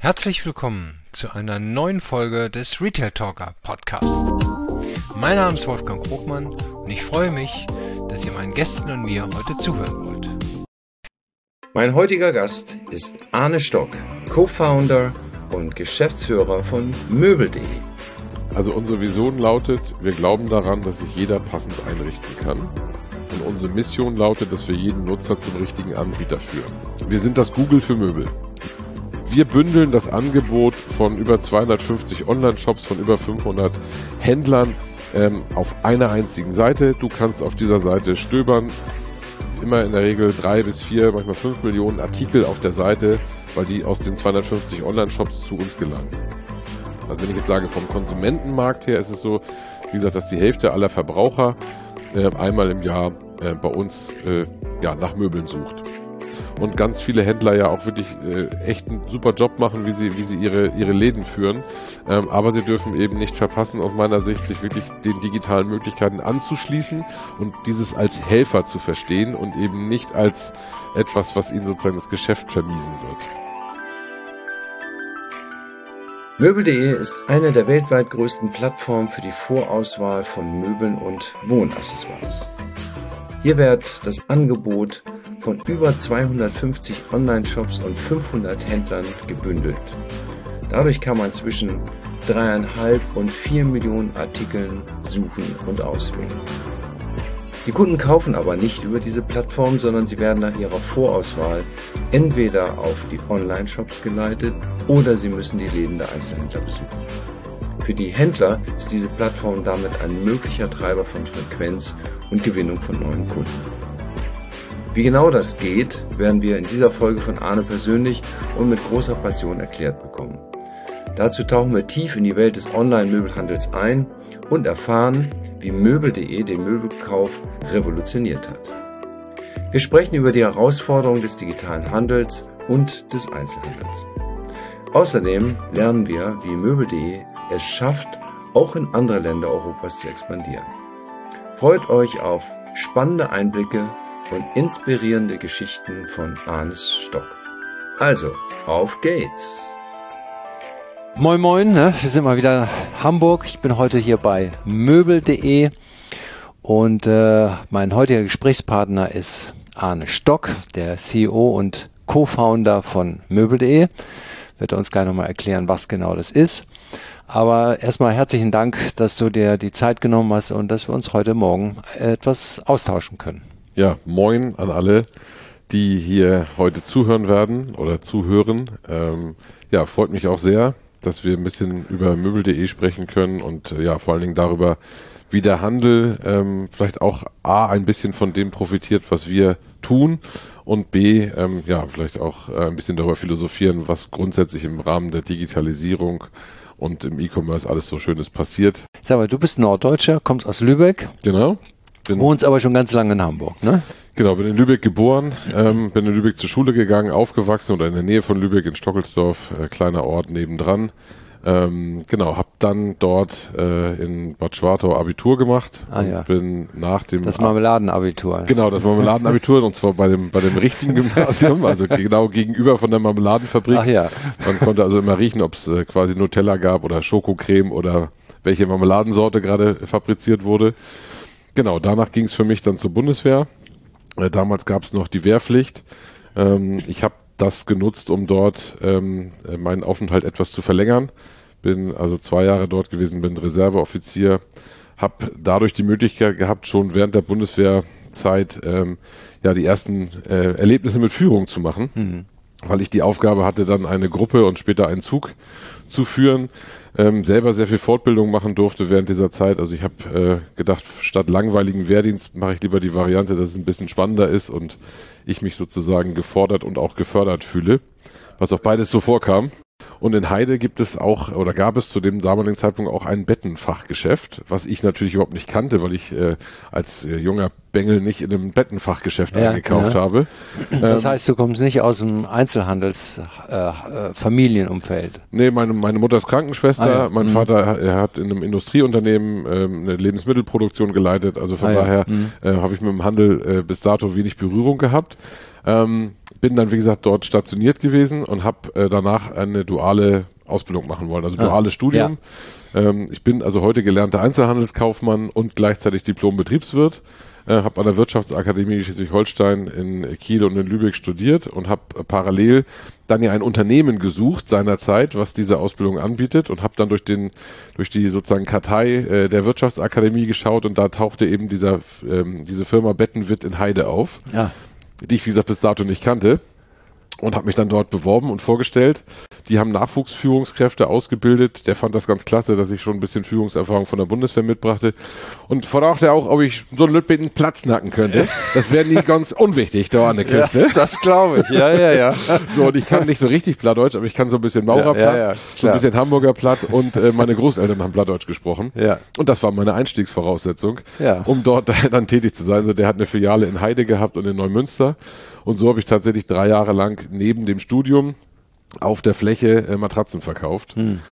Herzlich willkommen zu einer neuen Folge des Retail Talker Podcasts. Mein Name ist Wolfgang Krogmann und ich freue mich, dass ihr meinen Gästen und mir heute zuhören wollt. Mein heutiger Gast ist Arne Stock, Co-Founder und Geschäftsführer von Möbel.de. Also unsere Vision lautet, wir glauben daran, dass sich jeder passend einrichten kann. Und unsere Mission lautet, dass wir jeden Nutzer zum richtigen Anbieter führen. Wir sind das Google für Möbel. Wir bündeln das Angebot von über 250 Online-Shops, von über 500 Händlern auf einer einzigen Seite. Du kannst auf dieser Seite stöbern, immer in der Regel 3 bis 4, manchmal 5 Millionen Artikel auf der Seite, weil die aus den 250 Online-Shops zu uns gelangen. Also wenn ich jetzt sage, vom Konsumentenmarkt her ist es so, wie gesagt, dass die Hälfte aller Verbraucher einmal im Jahr bei uns nach Möbeln sucht. Und ganz viele Händler ja auch wirklich echt einen super Job machen, wie sie ihre Läden führen. Aber sie dürfen eben nicht verpassen, aus meiner Sicht, sich wirklich den digitalen Möglichkeiten anzuschließen und dieses als Helfer zu verstehen und eben nicht als etwas, was ihnen sozusagen das Geschäft vermiesen wird. Möbel.de ist eine der weltweit größten Plattformen für die Vorauswahl von Möbeln und Wohnaccessoires. Hier wird das Angebot von über 250 Online-Shops und 500 Händlern gebündelt. Dadurch kann man zwischen 3,5 und 4 Millionen Artikeln suchen und auswählen. Die Kunden kaufen aber nicht über diese Plattform, sondern sie werden nach ihrer Vorauswahl entweder auf die Online-Shops geleitet oder sie müssen die Läden der Einzelhändler besuchen. Für die Händler ist diese Plattform damit ein möglicher Treiber von Frequenz und Gewinnung von neuen Kunden. Wie genau das geht, werden wir in dieser Folge von Arne persönlich und mit großer Passion erklärt bekommen. Dazu tauchen wir tief in die Welt des Online-Möbelhandels ein und erfahren, wie Möbel.de den Möbelkauf revolutioniert hat. Wir sprechen über die Herausforderungen des digitalen Handels und des Einzelhandels. Außerdem lernen wir, wie Möbel.de es schafft, auch in andere Länder Europas zu expandieren. Freut euch auf spannende Einblicke und inspirierende Geschichten von Arnes Stock. Also, auf geht's! Moin Moin, wir sind mal wieder in Hamburg. Ich bin heute hier bei Möbel.de und mein heutiger Gesprächspartner ist Arne Stock, der CEO und Co-Founder von Möbel.de. Wird er uns gleich nochmal erklären, was genau das ist. Aber erstmal herzlichen Dank, dass du dir die Zeit genommen hast und dass wir uns heute Morgen etwas austauschen können. Ja, moin an alle, die hier heute zuhören werden oder zuhören. Freut mich auch sehr, dass wir ein bisschen über Möbel.de sprechen können und vor allen Dingen darüber, wie der Handel vielleicht auch A, ein bisschen von dem profitiert, was wir tun und B, vielleicht auch ein bisschen darüber philosophieren, was grundsätzlich im Rahmen der Digitalisierung und im E-Commerce alles so Schönes passiert. Sag mal, du bist Norddeutscher, kommst aus Lübeck. Genau. Wohnst aber schon ganz lange in Hamburg, ne? Genau, bin in Lübeck geboren, bin in Lübeck zur Schule gegangen, aufgewachsen oder in der Nähe von Lübeck in Stockelsdorf, kleiner Ort nebendran. Habe dann dort in Bad Schwartau Abitur gemacht und bin nach dem... Das Marmeladenabitur. Genau, das Marmeladenabitur und zwar bei dem richtigen Gymnasium, also genau gegenüber von der Marmeladenfabrik. Ach ja. Man konnte also immer riechen, ob es quasi Nutella gab oder Schokocreme oder welche Marmeladensorte gerade fabriziert wurde. Genau, danach ging es für mich dann zur Bundeswehr. Damals gab es noch die Wehrpflicht. Ich habe das genutzt, um dort meinen Aufenthalt etwas zu verlängern. Bin also 2 Jahre dort gewesen, bin Reserveoffizier. Habe dadurch die Möglichkeit gehabt, schon während der Bundeswehrzeit die ersten Erlebnisse mit Führung zu machen. Weil ich die Aufgabe hatte, dann eine Gruppe und später einen Zug zu führen. Selber sehr viel Fortbildung machen durfte während dieser Zeit. Also ich habe gedacht, statt langweiligen Wehrdienst mache ich lieber die Variante, dass es ein bisschen spannender ist und ich mich sozusagen gefordert und auch gefördert fühle, was auch beides so vorkam. Und in Heide gab es zu dem damaligen Zeitpunkt auch ein Bettenfachgeschäft, was ich natürlich überhaupt nicht kannte, weil ich als junger Bengel nicht in einem Bettenfachgeschäft eingekauft habe. Das heißt, du kommst nicht aus dem Familienumfeld. Nee, meine Mutter ist Krankenschwester, mein Vater hat in einem Industrieunternehmen eine Lebensmittelproduktion geleitet, also von daher habe ich mit dem Handel bis dato wenig Berührung gehabt. Bin dann, wie gesagt, dort stationiert gewesen und habe danach eine duale Ausbildung machen wollen, also duales Studium. Ich bin also heute gelernter Einzelhandelskaufmann und gleichzeitig Diplom-Betriebswirt. Habe an der Wirtschaftsakademie Schleswig-Holstein in Kiel und in Lübeck studiert und habe parallel dann ja ein Unternehmen gesucht seinerzeit, was diese Ausbildung anbietet, und habe dann durch die sozusagen Kartei der Wirtschaftsakademie geschaut, und da tauchte eben diese Firma Bettenwitt in Heide auf, die ich, wie gesagt, bis dato nicht kannte, und habe mich dann dort beworben und vorgestellt. Die haben Nachwuchsführungskräfte ausgebildet. Der fand das ganz klasse, dass ich schon ein bisschen Führungserfahrung von der Bundeswehr mitbrachte, und fragte auch, ob ich so einen Lütbeten Platz nacken könnte. Das wäre nie ganz unwichtig da an der Küste. Ja, das glaube ich, ja. So, und ich kann nicht so richtig Plattdeutsch, aber ich kann so ein bisschen Maurerplatt, so ein bisschen Hamburger Platt, und meine Großeltern haben Plattdeutsch gesprochen. Ja. Und das war meine Einstiegsvoraussetzung, um dort dann tätig zu sein. Also der hat eine Filiale in Heide gehabt und in Neumünster. Und so habe ich tatsächlich 3 Jahre lang neben dem Studium auf der Fläche Matratzen verkauft.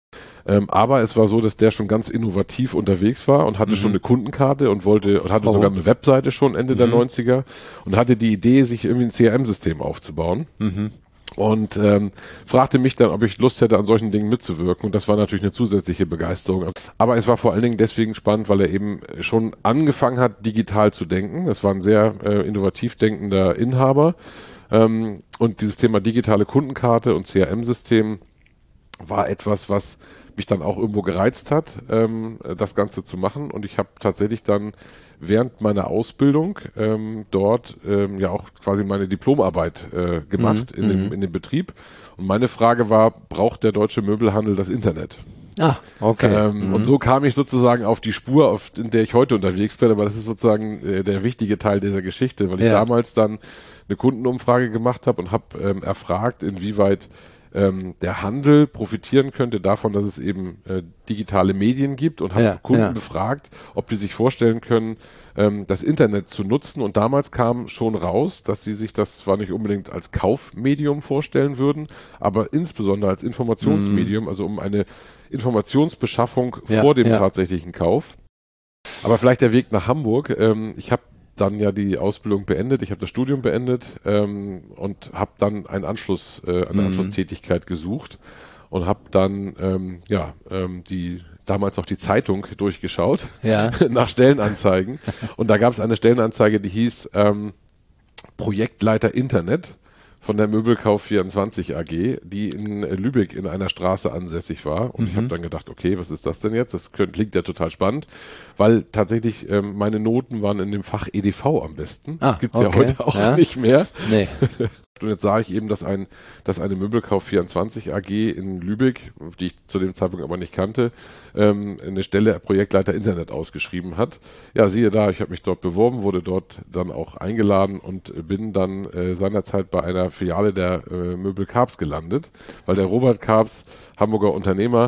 Aber es war so, dass der schon ganz innovativ unterwegs war und hatte schon eine Kundenkarte und hatte sogar eine Webseite schon Ende der 90er und hatte die Idee, sich irgendwie ein CRM-System aufzubauen. Und fragte mich dann, ob ich Lust hätte, an solchen Dingen mitzuwirken. Und das war natürlich eine zusätzliche Begeisterung. Aber es war vor allen Dingen deswegen spannend, weil er eben schon angefangen hat, digital zu denken. Das war ein sehr innovativ denkender Inhaber. Und dieses Thema digitale Kundenkarte und CRM-System war etwas, was mich dann auch irgendwo gereizt hat, das Ganze zu machen. Und ich habe tatsächlich dann während meiner Ausbildung dort ja auch quasi meine Diplomarbeit gemacht in dem Betrieb. Und meine Frage war, braucht der deutsche Möbelhandel das Internet? Ah, okay. Und so kam ich sozusagen auf die Spur, in der ich heute unterwegs bin, aber das ist sozusagen der wichtige Teil dieser Geschichte, weil ich damals dann eine Kundenumfrage gemacht habe und habe erfragt, inwieweit der Handel profitieren könnte davon, dass es eben digitale Medien gibt, und habe Kunden befragt, ob die sich vorstellen können, das Internet zu nutzen. Und damals kam schon raus, dass sie sich das zwar nicht unbedingt als Kaufmedium vorstellen würden, aber insbesondere als Informationsmedium, also um eine Informationsbeschaffung vor dem tatsächlichen Kauf. Aber vielleicht der Weg nach Hamburg. Ich habe dann ja die Ausbildung beendet, ich habe das Studium beendet und habe dann eine Anschlusstätigkeit gesucht und habe dann damals noch die Zeitung durchgeschaut nach Stellenanzeigen, und da gab es eine Stellenanzeige, die hieß Projektleiter Internet von der Möbelkauf24 AG, die in Lübeck in einer Straße ansässig war. Und ich habe dann gedacht, okay, was ist das denn jetzt? Das klingt ja total spannend, weil tatsächlich meine Noten waren in dem Fach EDV am besten. Das gibt's ja heute auch nicht mehr. Nee. Und jetzt sah ich eben, dass eine Möbelkauf24 AG in Lübeck, die ich zu dem Zeitpunkt aber nicht kannte, eine Stelle Projektleiter Internet ausgeschrieben hat. Ja, siehe da, ich habe mich dort beworben, wurde dort dann auch eingeladen und bin dann seinerzeit bei einer Filiale der Möbel Karps gelandet, weil der Robert Karps, Hamburger Unternehmer,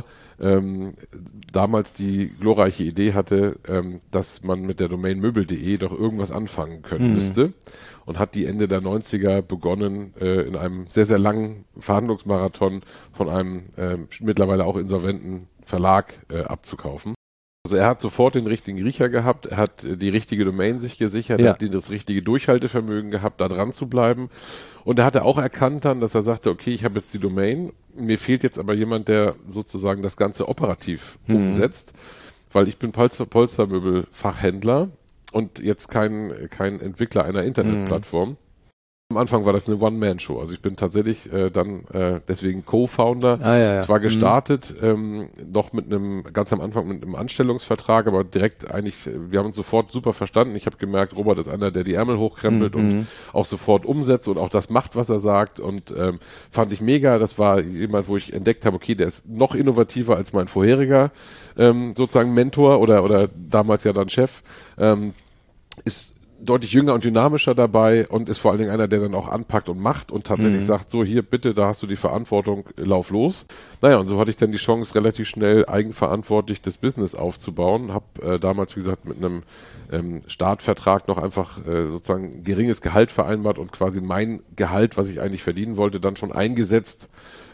damals die glorreiche Idee hatte, dass man mit der Domain möbel.de doch irgendwas anfangen können müsste, und hat die Ende der 90er begonnen, in einem sehr, sehr langen Verhandlungsmarathon von einem mittlerweile auch insolventen Verlag abzukaufen. Also er hat sofort den richtigen Riecher gehabt, er hat die richtige Domain sich gesichert, er hat das richtige Durchhaltevermögen gehabt, da dran zu bleiben. Und er hatte auch erkannt dann, dass er sagte, okay, ich habe jetzt die Domain, mir fehlt jetzt aber jemand, der sozusagen das Ganze operativ umsetzt, weil ich bin Polstermöbel-Fachhändler und jetzt kein Entwickler einer Internetplattform. Am Anfang war das eine One-Man-Show. Also ich bin tatsächlich deswegen Co-Founder. Zwar gestartet, noch ganz am Anfang mit einem Anstellungsvertrag, aber direkt eigentlich, wir haben uns sofort super verstanden. Ich habe gemerkt, Robert ist einer, der die Ärmel hochkrempelt und auch sofort umsetzt und auch das macht, was er sagt, und fand ich mega. Das war jemand, wo ich entdeckt habe, okay, der ist noch innovativer als mein vorheriger sozusagen Mentor oder damals ja dann Chef. Ist deutlich jünger und dynamischer dabei und ist vor allen Dingen einer, der dann auch anpackt und macht und tatsächlich sagt, so hier bitte, da hast du die Verantwortung, lauf los. Naja, und so hatte ich dann die Chance, relativ schnell eigenverantwortlich das Business aufzubauen. Habe damals, wie gesagt, mit einem Startvertrag noch einfach sozusagen geringes Gehalt vereinbart und quasi mein Gehalt, was ich eigentlich verdienen wollte, dann schon eingesetzt,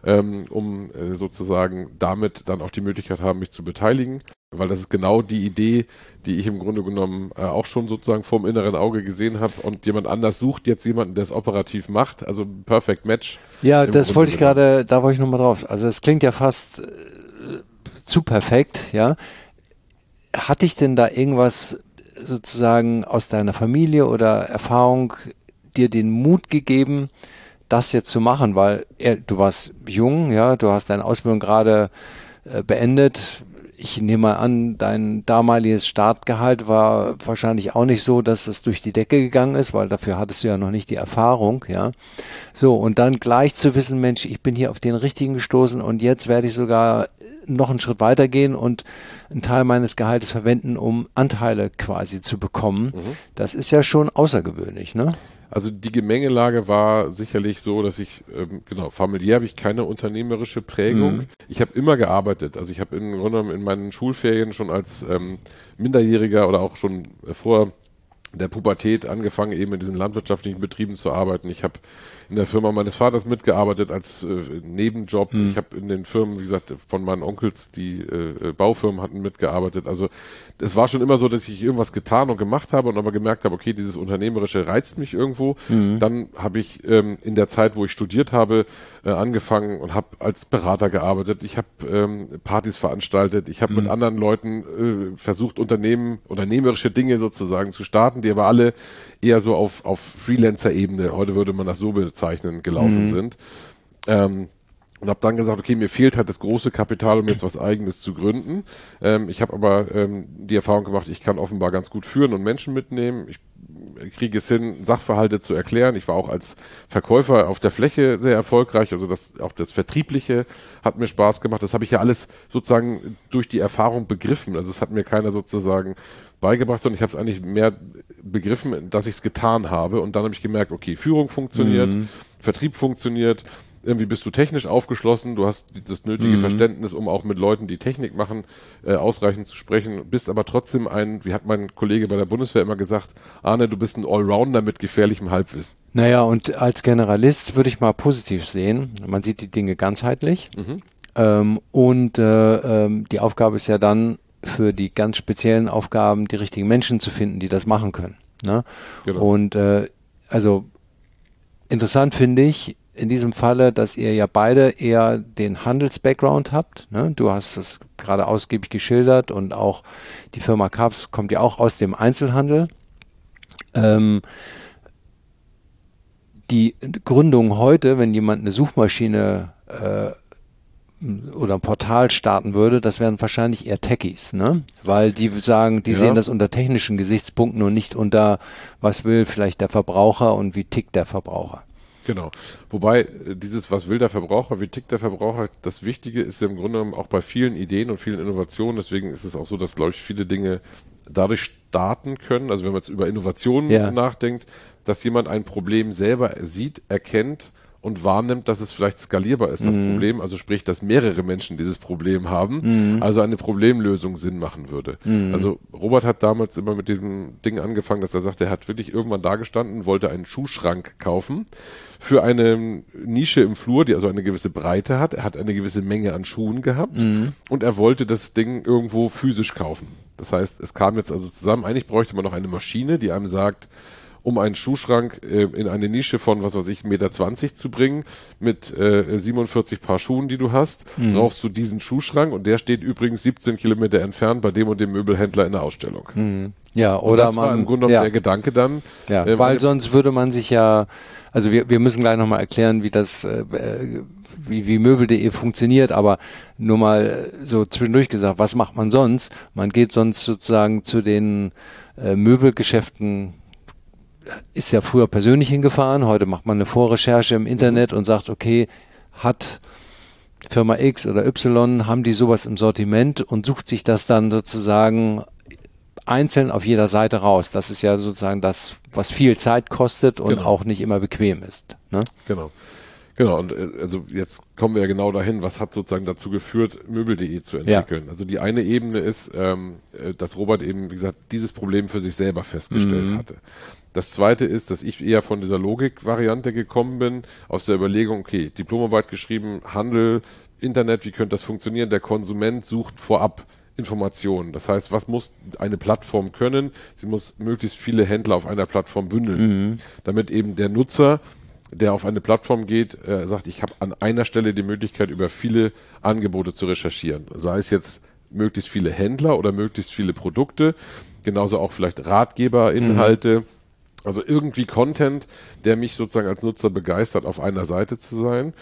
um sozusagen damit dann auch die Möglichkeit haben, mich zu beteiligen. Weil das ist genau die Idee, die ich im Grunde genommen auch schon sozusagen vorm inneren Auge gesehen habe und jemand anders sucht jetzt jemanden, der es operativ macht, also Perfect Match. Ja, das wollte ich gerade, da wollte ich nochmal drauf. Also es klingt ja fast zu perfekt, ja. Hat dich denn da irgendwas sozusagen aus deiner Familie oder Erfahrung dir den Mut gegeben, das jetzt zu machen? Weil du warst jung, ja, du hast deine Ausbildung gerade beendet. Ich nehme mal an, dein damaliges Startgehalt war wahrscheinlich auch nicht so, dass es durch die Decke gegangen ist, weil dafür hattest du ja noch nicht die Erfahrung, ja. So, und dann gleich zu wissen, Mensch, ich bin hier auf den Richtigen gestoßen und jetzt werde ich sogar noch einen Schritt weiter gehen und einen Teil meines Gehaltes verwenden, um Anteile quasi zu bekommen. Das ist ja schon außergewöhnlich, ne? Also die Gemengelage war sicherlich so, dass ich, familiär habe ich keine unternehmerische Prägung. Ich habe immer gearbeitet. Also ich habe im Grunde genommen in meinen Schulferien schon als Minderjähriger oder auch schon vor der Pubertät angefangen, eben in diesen landwirtschaftlichen Betrieben zu arbeiten. Ich habe in der Firma meines Vaters mitgearbeitet als Nebenjob. Ich habe in den Firmen, wie gesagt, von meinen Onkels, die Baufirmen hatten mitgearbeitet. Also es war schon immer so, dass ich irgendwas getan und gemacht habe und aber gemerkt habe, okay, dieses Unternehmerische reizt mich irgendwo. Dann habe ich in der Zeit, wo ich studiert habe, angefangen und habe als Berater gearbeitet. Ich habe Partys veranstaltet. Ich habe mit anderen Leuten versucht, unternehmerische Dinge sozusagen zu starten, die aber alle eher so auf Freelancer-Ebene, heute würde man das so bezeichnen, gelaufen sind. Und habe dann gesagt, okay, mir fehlt halt das große Kapital, um jetzt was Eigenes zu gründen. Ich habe aber die Erfahrung gemacht, ich kann offenbar ganz gut führen und Menschen mitnehmen. Ich kriege es hin, Sachverhalte zu erklären. Ich war auch als Verkäufer auf der Fläche sehr erfolgreich. Also auch das Vertriebliche hat mir Spaß gemacht. Das habe ich ja alles sozusagen durch die Erfahrung begriffen. Also es hat mir keiner sozusagen beigebracht, sondern ich habe es eigentlich mehr begriffen, dass ich es getan habe. Und dann habe ich gemerkt, okay, Führung funktioniert, Vertrieb funktioniert. Irgendwie bist du technisch aufgeschlossen, du hast das nötige Verständnis, um auch mit Leuten, die Technik machen, ausreichend zu sprechen, bist aber trotzdem wie hat mein Kollege bei der Bundeswehr immer gesagt, Arne, du bist ein Allrounder mit gefährlichem Halbwissen. Naja, und als Generalist würde ich mal positiv sehen, man sieht die Dinge ganzheitlich die Aufgabe ist ja dann, für die ganz speziellen Aufgaben die richtigen Menschen zu finden, die das machen können. Ne? Genau. Und also interessant finde ich, in diesem Falle, dass ihr ja beide eher den Handels-Background habt. Ne? Du hast es gerade ausgiebig geschildert und auch die Firma Kaps kommt ja auch aus dem Einzelhandel. Die Gründung heute, wenn jemand eine Suchmaschine oder ein Portal starten würde, das wären wahrscheinlich eher Techies, ne? Weil die sagen, die sehen das unter technischen Gesichtspunkten und nicht unter, was will vielleicht der Verbraucher und wie tickt der Verbraucher. Genau. Wobei was will der Verbraucher, wie tickt der Verbraucher, das Wichtige ist ja im Grunde genommen auch bei vielen Ideen und vielen Innovationen, deswegen ist es auch so, dass, glaube ich, viele Dinge dadurch starten können, also wenn man jetzt über Innovationen nachdenkt, dass jemand ein Problem selber sieht, erkennt und wahrnimmt, dass es vielleicht skalierbar ist, das Problem, also sprich, dass mehrere Menschen dieses Problem haben, also eine Problemlösung Sinn machen würde. Also Robert hat damals immer mit diesem Ding angefangen, dass er sagte, er hat wirklich irgendwann da gestanden, wollte einen Schuhschrank kaufen für eine Nische im Flur, die also eine gewisse Breite hat. Er hat eine gewisse Menge an Schuhen gehabt und er wollte das Ding irgendwo physisch kaufen. Das heißt, es kam jetzt also zusammen, eigentlich bräuchte man noch eine Maschine, die einem sagt, um einen Schuhschrank in eine Nische von, was weiß ich, 1,20 Meter zu bringen, mit 47 Paar Schuhen, die du hast, brauchst du diesen Schuhschrank und der steht übrigens 17 Kilometer entfernt bei dem und dem Möbelhändler in der Ausstellung. Ja, und oder das war im Grunde genommen der Gedanke dann. Ja, weil sonst würde man sich ja, also wir müssen gleich nochmal erklären, wie das, wie Möbel.de funktioniert, aber nur mal so zwischendurch gesagt, was macht man sonst? Man geht sonst sozusagen zu den Möbelgeschäften, ist ja früher persönlich hingefahren, heute macht man eine Vorrecherche im Internet und sagt, okay, hat Firma X oder Y, haben die sowas im Sortiment und sucht sich das dann sozusagen einzeln auf jeder Seite raus. Das ist ja sozusagen das, was viel Zeit kostet und auch nicht immer bequem ist. Ne? Genau, und also jetzt kommen wir ja genau dahin, was hat sozusagen dazu geführt, Möbel.de zu entwickeln. Also die eine Ebene ist, dass Robert eben, wie gesagt, dieses Problem für sich selber festgestellt hatte. Das zweite ist, dass ich eher von dieser Logik-Variante gekommen bin, aus der Überlegung, okay, Diplomarbeit geschrieben, Handel, Internet, wie könnte das funktionieren? Der Konsument sucht vorab Informationen. Das heißt, was muss eine Plattform können? Sie muss möglichst viele Händler auf einer Plattform bündeln, damit eben der Nutzer, der auf eine Plattform geht, sagt, ich habe an einer Stelle die Möglichkeit, über viele Angebote zu recherchieren. Sei es jetzt möglichst viele Händler oder möglichst viele Produkte, genauso auch vielleicht Ratgeberinhalte, also irgendwie Content, der mich sozusagen als Nutzer begeistert, auf einer Seite zu sein.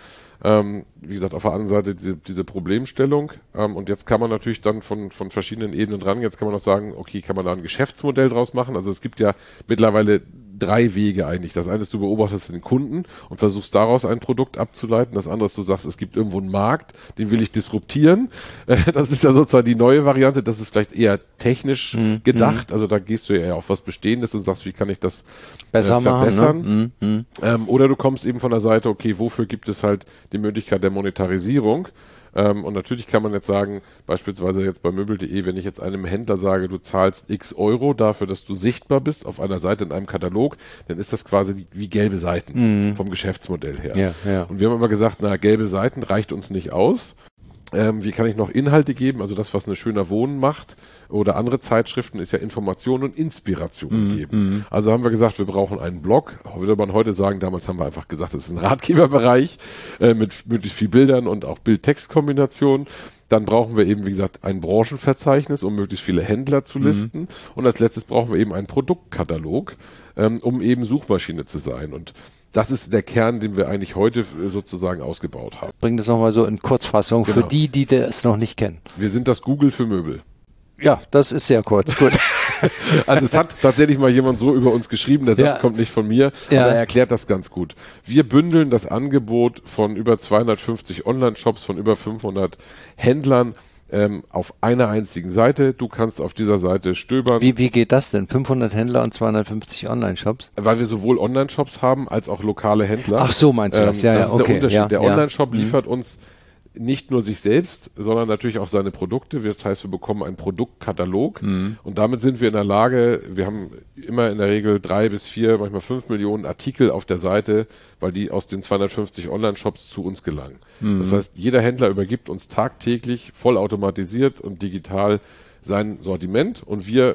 Wie gesagt, auf der anderen Seite diese Problemstellung. Und jetzt kann man natürlich dann von verschiedenen Ebenen dran, jetzt kann man auch sagen, okay, kann man da ein Geschäftsmodell draus machen? Also es gibt ja mittlerweile 3 Wege eigentlich. Das eine ist, du beobachtest den Kunden und versuchst daraus ein Produkt abzuleiten. Das andere ist, du sagst, es gibt irgendwo einen Markt, den will ich disruptieren. Das ist ja sozusagen die neue Variante. Das ist vielleicht eher technisch gedacht. Also da gehst du ja eher auf was Bestehendes und sagst, wie kann ich das besser verbessern? machen, ne? Oder du kommst eben von der Seite, okay, wofür gibt es halt die Möglichkeit der Monetarisierung? Und natürlich kann man jetzt sagen, beispielsweise jetzt bei Möbel.de, wenn ich jetzt einem Händler sage, du zahlst x Euro dafür, dass du sichtbar bist auf einer Seite in einem Katalog, dann ist das quasi wie gelbe Seiten vom Geschäftsmodell her. Ja. Und wir haben immer gesagt, na, gelbe Seiten reicht uns nicht aus. Wie kann ich noch Inhalte geben? Also das, was eine Schöner Wohnen macht oder andere Zeitschriften, ist ja Information und Inspiration geben. Also haben wir gesagt, wir brauchen einen Blog. Würde man heute sagen, damals haben wir einfach gesagt, das ist ein Ratgeberbereich mit möglichst viel Bildern und auch Bild-Text-Kombinationen. Dann brauchen wir eben, wie gesagt, ein Branchenverzeichnis, um möglichst viele Händler zu listen. Und als letztes brauchen wir eben einen Produktkatalog, um eben Suchmaschine zu sein. Und das ist der Kern, den wir eigentlich heute sozusagen ausgebaut haben. Bring das nochmal so in Kurzfassung für die das noch nicht kennen. Wir sind das Google für Möbel. Ja, das ist sehr kurz, gut. Also es hat tatsächlich mal jemand so über uns geschrieben, der Satz kommt nicht von mir, aber er erklärt das ganz gut. Wir bündeln das Angebot von über 250 Online-Shops, von über 500 Händlern auf einer einzigen Seite. Du kannst auf dieser Seite stöbern. Wie geht das denn? 500 Händler und 250 Online-Shops? Weil wir sowohl Online-Shops haben, als auch lokale Händler. Ach so, meinst du das? Ja, das ist der Unterschied. Ja, der Online-Shop liefert uns nicht nur sich selbst, sondern natürlich auch seine Produkte. Das heißt, wir bekommen einen Produktkatalog und damit sind wir in der Lage, wir haben immer in der Regel 3 bis 4, manchmal 5 Millionen Artikel auf der Seite, weil die aus den 250 Online-Shops zu uns gelangen. Das heißt, jeder Händler übergibt uns tagtäglich vollautomatisiert und digital sein Sortiment und wir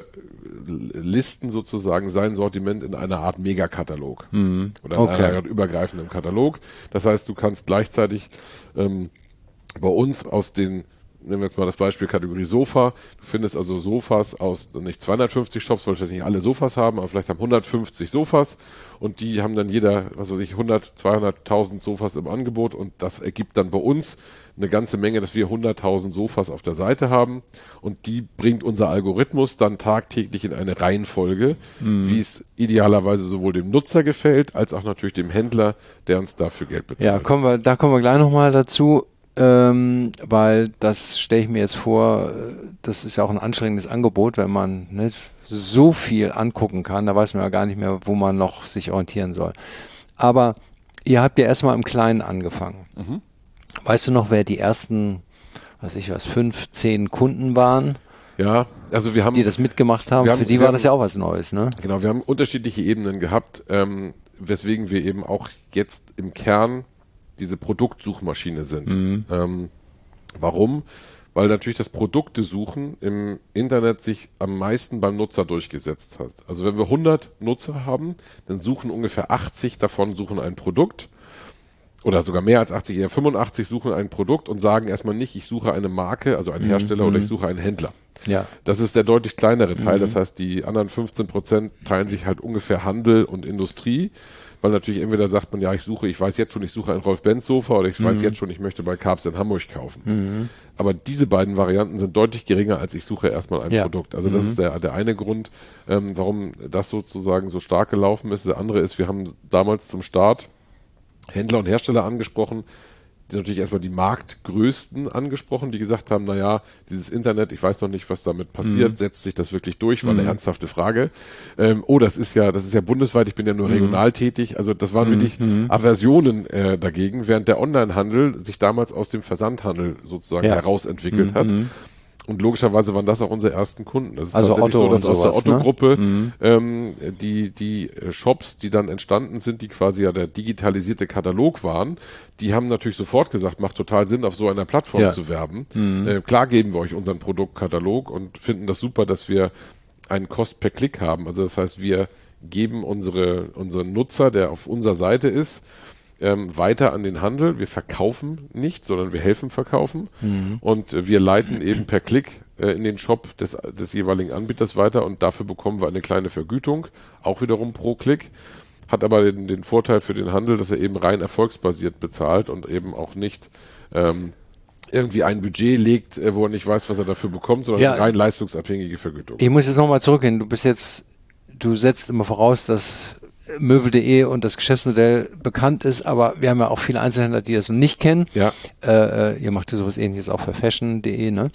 listen sozusagen sein Sortiment in einer Art Megakatalog oder in einer Art übergreifenden Katalog. Das heißt, du kannst gleichzeitig bei uns aus den, nehmen wir jetzt mal das Beispiel Kategorie Sofa, du findest also Sofas aus nicht 250 Shops, weil wir nicht alle Sofas haben, aber vielleicht haben 150 Sofas und die haben dann jeder, was weiß ich, 100, 200.000 Sofas im Angebot und das ergibt dann bei uns eine ganze Menge, dass wir 100.000 Sofas auf der Seite haben und die bringt unser Algorithmus dann tagtäglich in eine Reihenfolge, wie es idealerweise sowohl dem Nutzer gefällt, als auch natürlich dem Händler, der uns dafür Geld bezahlt. Ja, da kommen wir gleich nochmal dazu. Weil das stelle ich mir jetzt vor, das ist ja auch ein anstrengendes Angebot, wenn man nicht so viel angucken kann, da weiß man ja gar nicht mehr, wo man noch sich orientieren soll. Aber ihr habt ja erstmal im Kleinen angefangen. Weißt du noch, wer die ersten, 5, 10 Kunden waren? Ja, also wir haben... Die das mitgemacht haben, für die war das ja auch was Neues, ne? Genau, wir haben unterschiedliche Ebenen gehabt, weswegen wir eben auch jetzt im Kern diese Produktsuchmaschine sind. Warum? Weil natürlich das Produktesuchen im Internet sich am meisten beim Nutzer durchgesetzt hat. Also wenn wir 100 Nutzer haben, dann suchen ungefähr 80 davon suchen ein Produkt oder sogar mehr als 80, eher 85 suchen ein Produkt und sagen erstmal nicht, ich suche eine Marke, also einen Hersteller oder ich suche einen Händler. Ja. Das ist der deutlich kleinere Teil. Das heißt, die anderen 15% teilen sich halt ungefähr Handel und Industrie. Weil natürlich entweder sagt man, ja, ich weiß jetzt schon, ich suche ein Rolf-Benz-Sofa oder ich weiß jetzt schon, ich möchte bei Karps in Hamburg kaufen. Aber diese beiden Varianten sind deutlich geringer, als ich suche erstmal ein Produkt. Also das ist der eine Grund, warum das sozusagen so stark gelaufen ist. Der andere ist, wir haben damals zum Start Händler und Hersteller angesprochen, natürlich erstmal die Marktgrößten angesprochen, die gesagt haben, naja, dieses Internet, ich weiß noch nicht, was damit passiert, setzt sich das wirklich durch, war eine ernsthafte Frage. Das ist ja bundesweit, ich bin ja nur regional tätig, also das waren wirklich Aversionen dagegen, während der Onlinehandel sich damals aus dem Versandhandel sozusagen herausentwickelt hat. Und logischerweise waren das auch unsere ersten Kunden. Das ist also tatsächlich Otto so, dass aus der Otto-Gruppe ne? die Shops, die dann entstanden sind, die quasi ja der digitalisierte Katalog waren, die haben natürlich sofort gesagt, macht total Sinn, auf so einer Plattform zu werben. Klar geben wir euch unseren Produktkatalog und finden das super, dass wir einen Cost per Klick haben. Also das heißt, wir geben unseren Nutzer, der auf unserer Seite ist, weiter an den Handel. Wir verkaufen nicht, sondern wir helfen verkaufen. Und wir leiten eben per Klick in den Shop des jeweiligen Anbieters weiter und dafür bekommen wir eine kleine Vergütung, auch wiederum pro Klick. Hat aber den Vorteil für den Handel, dass er eben rein erfolgsbasiert bezahlt und eben auch nicht irgendwie ein Budget legt, wo er nicht weiß, was er dafür bekommt, sondern eine rein leistungsabhängige Vergütung. Ich muss jetzt nochmal zurückgehen. Du setzt immer voraus, dass Möbel.de und das Geschäftsmodell bekannt ist, aber wir haben ja auch viele Einzelhändler, die das noch nicht kennen. Ja. Ihr macht ja sowas Ähnliches auch für Fashion.de, ne?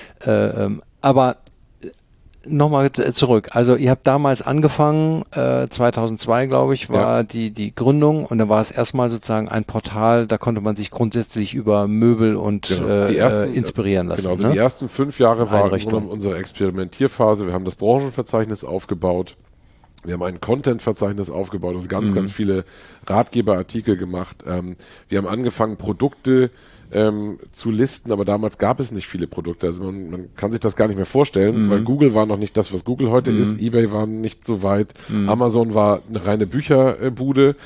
Aber nochmal zurück. Also ihr habt damals angefangen, 2002 glaube ich, war die Gründung und da war es erstmal sozusagen ein Portal, da konnte man sich grundsätzlich über Möbel und inspirieren lassen. Genau, also die ersten 5 Jahre war unsere Experimentierphase. Wir haben das Branchenverzeichnis aufgebaut. Wir haben ein Content-Verzeichnis aufgebaut, also ganz viele Ratgeberartikel gemacht. Wir haben angefangen, Produkte zu listen, aber damals gab es nicht viele Produkte. Also man kann sich das gar nicht mehr vorstellen, weil Google war noch nicht das, was Google heute ist. eBay war nicht so weit. Amazon war eine reine Bücherbude.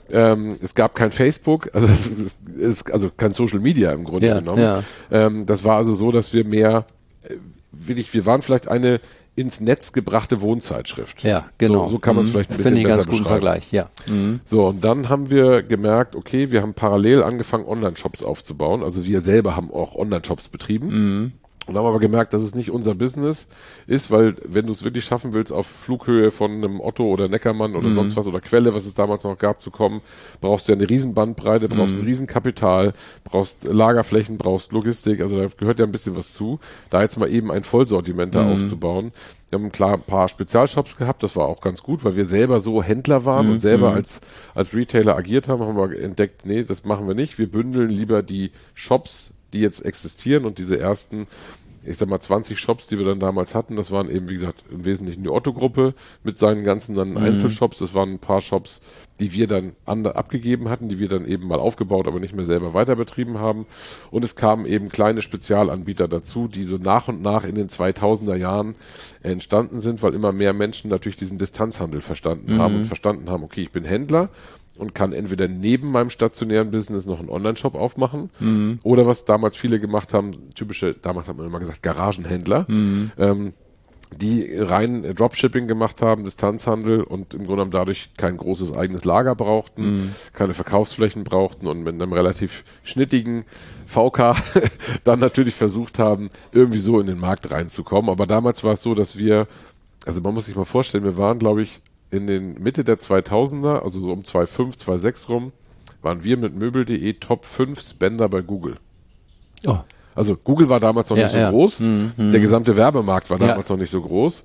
Es gab kein Facebook, also also kein Social Media im Grunde genommen. Das war also so, dass wir mehr, wir waren vielleicht eine ins Netz gebrachte Wohnzeitschrift. Ja, genau. So kann man es vielleicht ein bisschen besser beschreiben. Finde ich einen ganz guten Vergleich, So, und dann haben wir gemerkt, okay, wir haben parallel angefangen, Online-Shops aufzubauen. Also wir selber haben auch Online-Shops betrieben. Und haben aber gemerkt, dass es nicht unser Business ist, weil wenn du es wirklich schaffen willst, auf Flughöhe von einem Otto oder Neckermann oder sonst was oder Quelle, was es damals noch gab, zu kommen, brauchst du ja eine riesen Bandbreite, brauchst ein riesen Kapital, brauchst Lagerflächen, brauchst Logistik, also da gehört ja ein bisschen was zu. Da jetzt mal eben ein Vollsortiment da aufzubauen. Wir haben klar ein paar Spezialshops gehabt, das war auch ganz gut, weil wir selber so Händler waren und selber als Retailer agiert haben wir entdeckt, nee, das machen wir nicht. Wir bündeln lieber die Shops, die jetzt existieren und diese ersten, ich sag mal 20 Shops, die wir dann damals hatten, das waren eben, wie gesagt, im Wesentlichen die Otto-Gruppe mit seinen ganzen dann Einzelshops. Das waren ein paar Shops, die wir dann abgegeben hatten, die wir dann eben mal aufgebaut, aber nicht mehr selber weiter betrieben haben. Und es kamen eben kleine Spezialanbieter dazu, die so nach und nach in den 2000er Jahren entstanden sind, weil immer mehr Menschen natürlich diesen Distanzhandel verstanden haben und verstanden haben, okay, ich bin Händler und kann entweder neben meinem stationären Business noch einen Online-Shop aufmachen oder was damals viele gemacht haben, damals hat man immer gesagt, Garagenhändler, die rein Dropshipping gemacht haben, Distanzhandel und im Grunde genommen dadurch kein großes eigenes Lager brauchten, keine Verkaufsflächen brauchten und mit einem relativ schnittigen VK dann natürlich versucht haben, irgendwie so in den Markt reinzukommen. Aber damals war es so, dass also man muss sich mal vorstellen, wir waren, glaube ich, in den Mitte der 2000er, also so um 2005, 2006 rum, waren wir mit Möbel.de Top 5 Spender bei Google. Oh. Also Google war damals noch nicht so groß, der gesamte Werbemarkt war damals noch nicht so groß.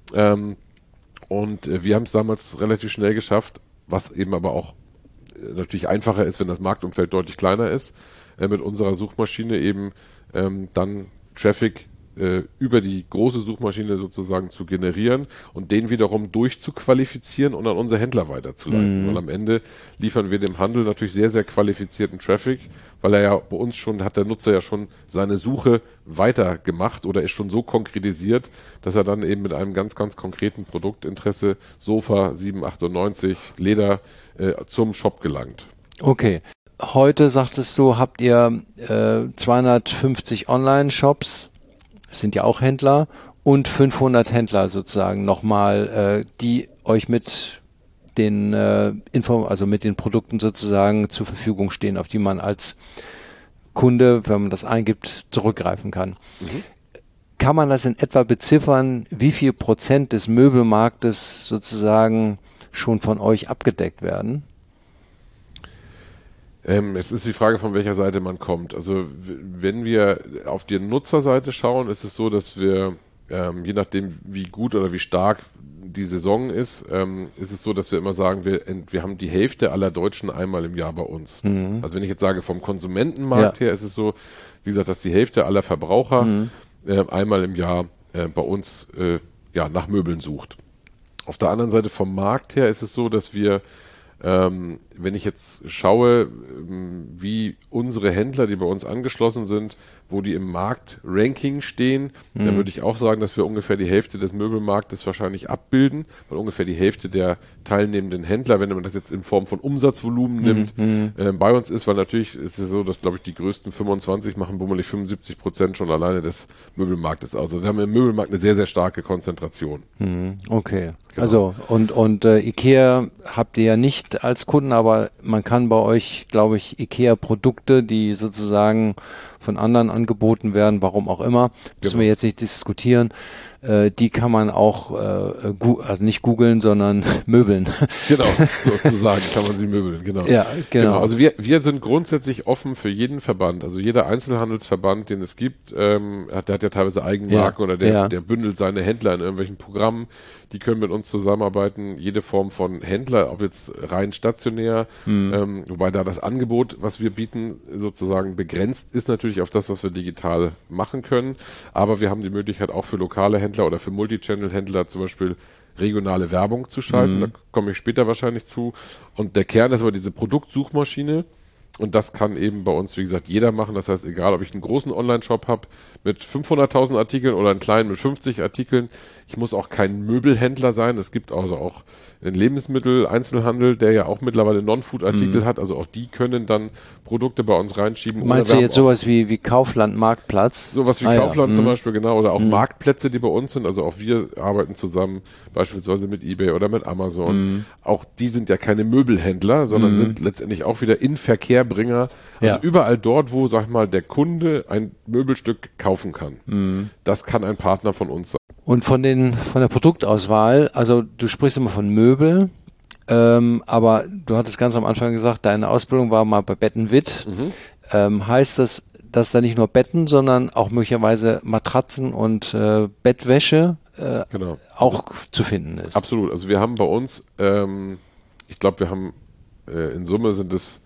Und wir haben es damals relativ schnell geschafft, was eben aber auch natürlich einfacher ist, wenn das Marktumfeld deutlich kleiner ist, mit unserer Suchmaschine eben dann Traffic über die große Suchmaschine sozusagen zu generieren und den wiederum durchzuqualifizieren und an unsere Händler weiterzuleiten. Weil am Ende liefern wir dem Handel natürlich sehr, sehr qualifizierten Traffic, weil er ja bei uns hat der Nutzer ja schon seine Suche weitergemacht oder ist schon so konkretisiert, dass er dann eben mit einem ganz, ganz konkreten Produktinteresse, Sofa 7,98, Leder, zum Shop gelangt. Okay. Heute, sagtest du, habt ihr 250 Online-Shops, das sind ja auch Händler, und 500 Händler sozusagen nochmal, die euch mit den mit den Produkten sozusagen zur Verfügung stehen, auf die man als Kunde, wenn man das eingibt, zurückgreifen kann. Kann man das in etwa beziffern, wie viel Prozent des Möbelmarktes sozusagen schon von euch abgedeckt werden? Es ist die Frage, von welcher Seite man kommt. Also wenn wir auf die Nutzerseite schauen, ist es so, dass wir, je nachdem wie gut oder wie stark die Saison ist es so, dass wir immer sagen, wir haben die Hälfte aller Deutschen einmal im Jahr bei uns. Also wenn ich jetzt sage, vom Konsumentenmarkt her ist es so, wie gesagt, dass die Hälfte aller Verbraucher einmal im Jahr bei uns nach Möbeln sucht. Auf der anderen Seite vom Markt her ist es so, dass wir wenn ich jetzt schaue, wie unsere Händler, die bei uns angeschlossen sind, wo die im Marktranking stehen, dann würde ich auch sagen, dass wir ungefähr die Hälfte des Möbelmarktes wahrscheinlich abbilden, weil ungefähr die Hälfte der teilnehmenden Händler, wenn man das jetzt in Form von Umsatzvolumen nimmt, bei uns ist, weil natürlich ist es so, dass, glaube ich, die größten 25 machen bummelig 75% schon alleine des Möbelmarktes. Also wir haben im Möbelmarkt eine sehr, sehr starke Konzentration. Okay. Genau. Also und IKEA habt ihr ja nicht als Kunden, aber man kann bei euch, glaube ich, IKEA-Produkte, die sozusagen von anderen angeboten werden, warum auch immer, müssen wir jetzt nicht diskutieren, die kann man auch, also nicht googeln, sondern möbeln. Genau, sozusagen kann man sie möbeln, genau. Ja, genau. Also wir sind grundsätzlich offen für jeden Verband, also jeder Einzelhandelsverband, den es gibt, der hat ja teilweise Eigenmarken oder der bündelt seine Händler in irgendwelchen Programmen, die können mit uns zusammenarbeiten, jede Form von Händler, ob jetzt rein stationär, wobei da das Angebot, was wir bieten, sozusagen begrenzt ist natürlich auf das, was wir digital machen können, aber wir haben die Möglichkeit auch für lokale Händler oder für Multichannel-Händler zum Beispiel regionale Werbung zu schalten, da komme ich später wahrscheinlich zu, und der Kern ist aber diese Produktsuchmaschine. Und das kann eben bei uns, wie gesagt, jeder machen. Das heißt, egal, ob ich einen großen Online-Shop habe mit 500.000 Artikeln oder einen kleinen mit 50 Artikeln, ich muss auch kein Möbelhändler sein. Es gibt also auch einen Lebensmittel-Einzelhandel, der ja auch mittlerweile Non-Food-Artikel hat. Also auch die können dann Produkte bei uns reinschieben. Meinst du jetzt sowas wie Kaufland, Marktplatz? Sowas wie Kaufland zum Beispiel, genau. Oder auch Marktplätze, die bei uns sind. Also auch wir arbeiten zusammen beispielsweise mit eBay oder mit Amazon. Auch die sind ja keine Möbelhändler, sondern sind letztendlich auch wieder in Verkehrbringer. Also überall dort, wo, sag ich mal, der Kunde ein Möbelstück kaufen kann. Das kann ein Partner von uns sein. Und von der Produktauswahl, also du sprichst immer von Möbel, aber du hattest ganz am Anfang gesagt, deine Ausbildung war mal bei Bettenwitt. Heißt das, dass da nicht nur Betten, sondern auch möglicherweise Matratzen und Bettwäsche auch zu finden ist? Absolut. Also wir haben bei uns, ich glaube, wir haben in Summe sind es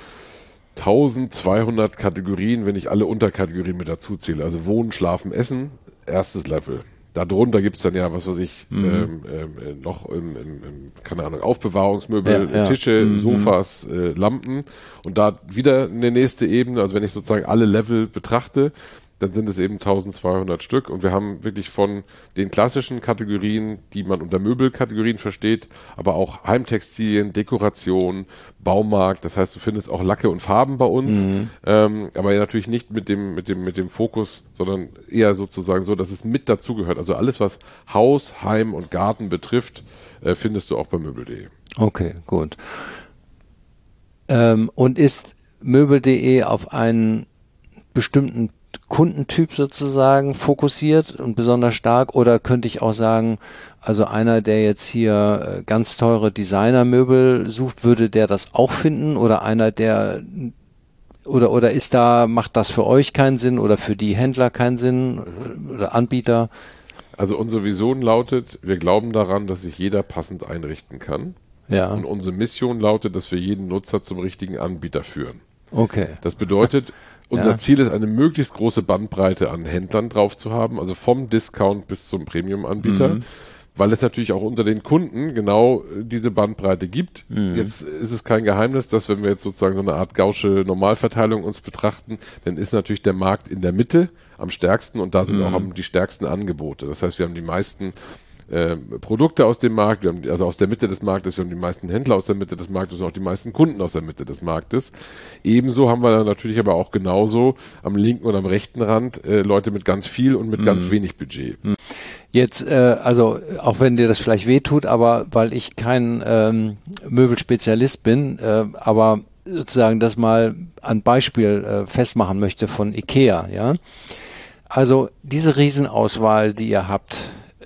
1200 Kategorien, wenn ich alle Unterkategorien mit dazu zähle. Also Wohnen, Schlafen, Essen, erstes Level. Darunter gibt es dann ja, was weiß ich, noch keine Ahnung, Aufbewahrungsmöbel, Tische, Sofas, Lampen, und da wieder eine nächste Ebene. Also wenn ich sozusagen alle Level betrachte, dann sind es eben 1200 Stück, und wir haben wirklich von den klassischen Kategorien, die man unter Möbelkategorien versteht, aber auch Heimtextilien, Dekoration, Baumarkt, das heißt, du findest auch Lacke und Farben bei uns, aber ja natürlich nicht mit dem Fokus, sondern eher sozusagen so, dass es mit dazugehört. Also alles, was Haus, Heim und Garten betrifft, findest du auch bei möbel.de. Okay, gut. Und ist möbel.de auf einen bestimmten Kundentyp sozusagen fokussiert und besonders stark, oder könnte ich auch sagen, also einer, der jetzt hier ganz teure Designermöbel sucht, würde der das auch finden, oder einer, der oder macht das für euch keinen Sinn oder für die Händler keinen Sinn oder Anbieter? Also unsere Vision lautet, wir glauben daran, dass sich jeder passend einrichten kann. Ja. Und unsere Mission lautet, dass wir jeden Nutzer zum richtigen Anbieter führen. Okay. Das bedeutet, unser Ziel ist, eine möglichst große Bandbreite an Händlern drauf zu haben, also vom Discount bis zum Premium-Anbieter, weil es natürlich auch unter den Kunden genau diese Bandbreite gibt. Jetzt ist es kein Geheimnis, dass, wenn wir jetzt sozusagen so eine Art gausche Normalverteilung uns betrachten, dann ist natürlich der Markt in der Mitte am stärksten, und da sind auch die stärksten Angebote. Das heißt, wir haben die meisten Produkte aus dem Markt, wir haben also aus der Mitte des Marktes, wir haben die meisten Händler aus der Mitte des Marktes und auch die meisten Kunden aus der Mitte des Marktes. Ebenso haben wir dann natürlich aber auch genauso am linken und am rechten Rand Leute mit ganz viel und mit ganz wenig Budget. Jetzt, also auch wenn dir das vielleicht wehtut, aber weil ich kein Möbelspezialist bin, aber sozusagen das mal an Beispiel festmachen möchte von IKEA, ja. Also diese Riesenauswahl, die ihr habt,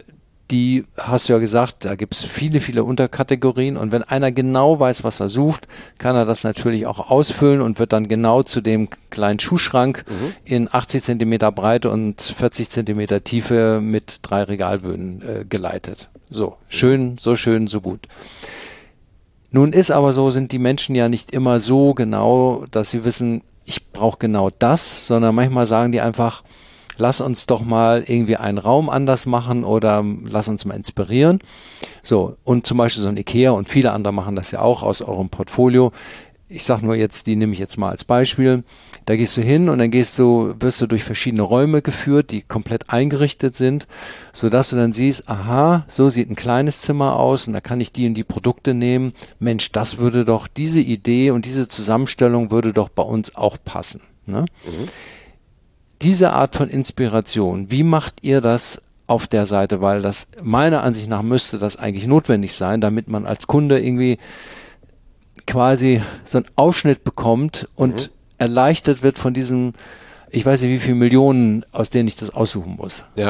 die hast du ja gesagt, da gibt es viele, viele Unterkategorien und wenn einer genau weiß, was er sucht, kann er das natürlich auch ausfüllen und wird dann genau zu dem kleinen Schuhschrank in 80 Zentimeter Breite und 40 Zentimeter Tiefe mit 3 Regalböden geleitet. So schön, so gut. Nun ist aber so, sind die Menschen ja nicht immer so genau, dass sie wissen, ich brauche genau das, sondern manchmal sagen die einfach, lass uns doch mal irgendwie einen Raum anders machen oder lass uns mal inspirieren. So, und zum Beispiel so ein IKEA und viele andere machen das ja auch aus eurem Portfolio. Ich sage nur jetzt, die nehme ich jetzt mal als Beispiel. Da gehst du hin und dann wirst du durch verschiedene Räume geführt, die komplett eingerichtet sind, sodass du dann siehst, aha, so sieht ein kleines Zimmer aus und da kann ich die und die Produkte nehmen. Mensch, das würde doch, diese Idee und diese Zusammenstellung würde doch bei uns auch passen. Ne? Diese Art von Inspiration, wie macht ihr das auf der Seite? Weil das meiner Ansicht nach müsste das eigentlich notwendig sein, damit man als Kunde irgendwie quasi so einen Ausschnitt bekommt und erleichtert wird von diesen, ich weiß nicht wie viele Millionen, aus denen ich das aussuchen muss. Ja.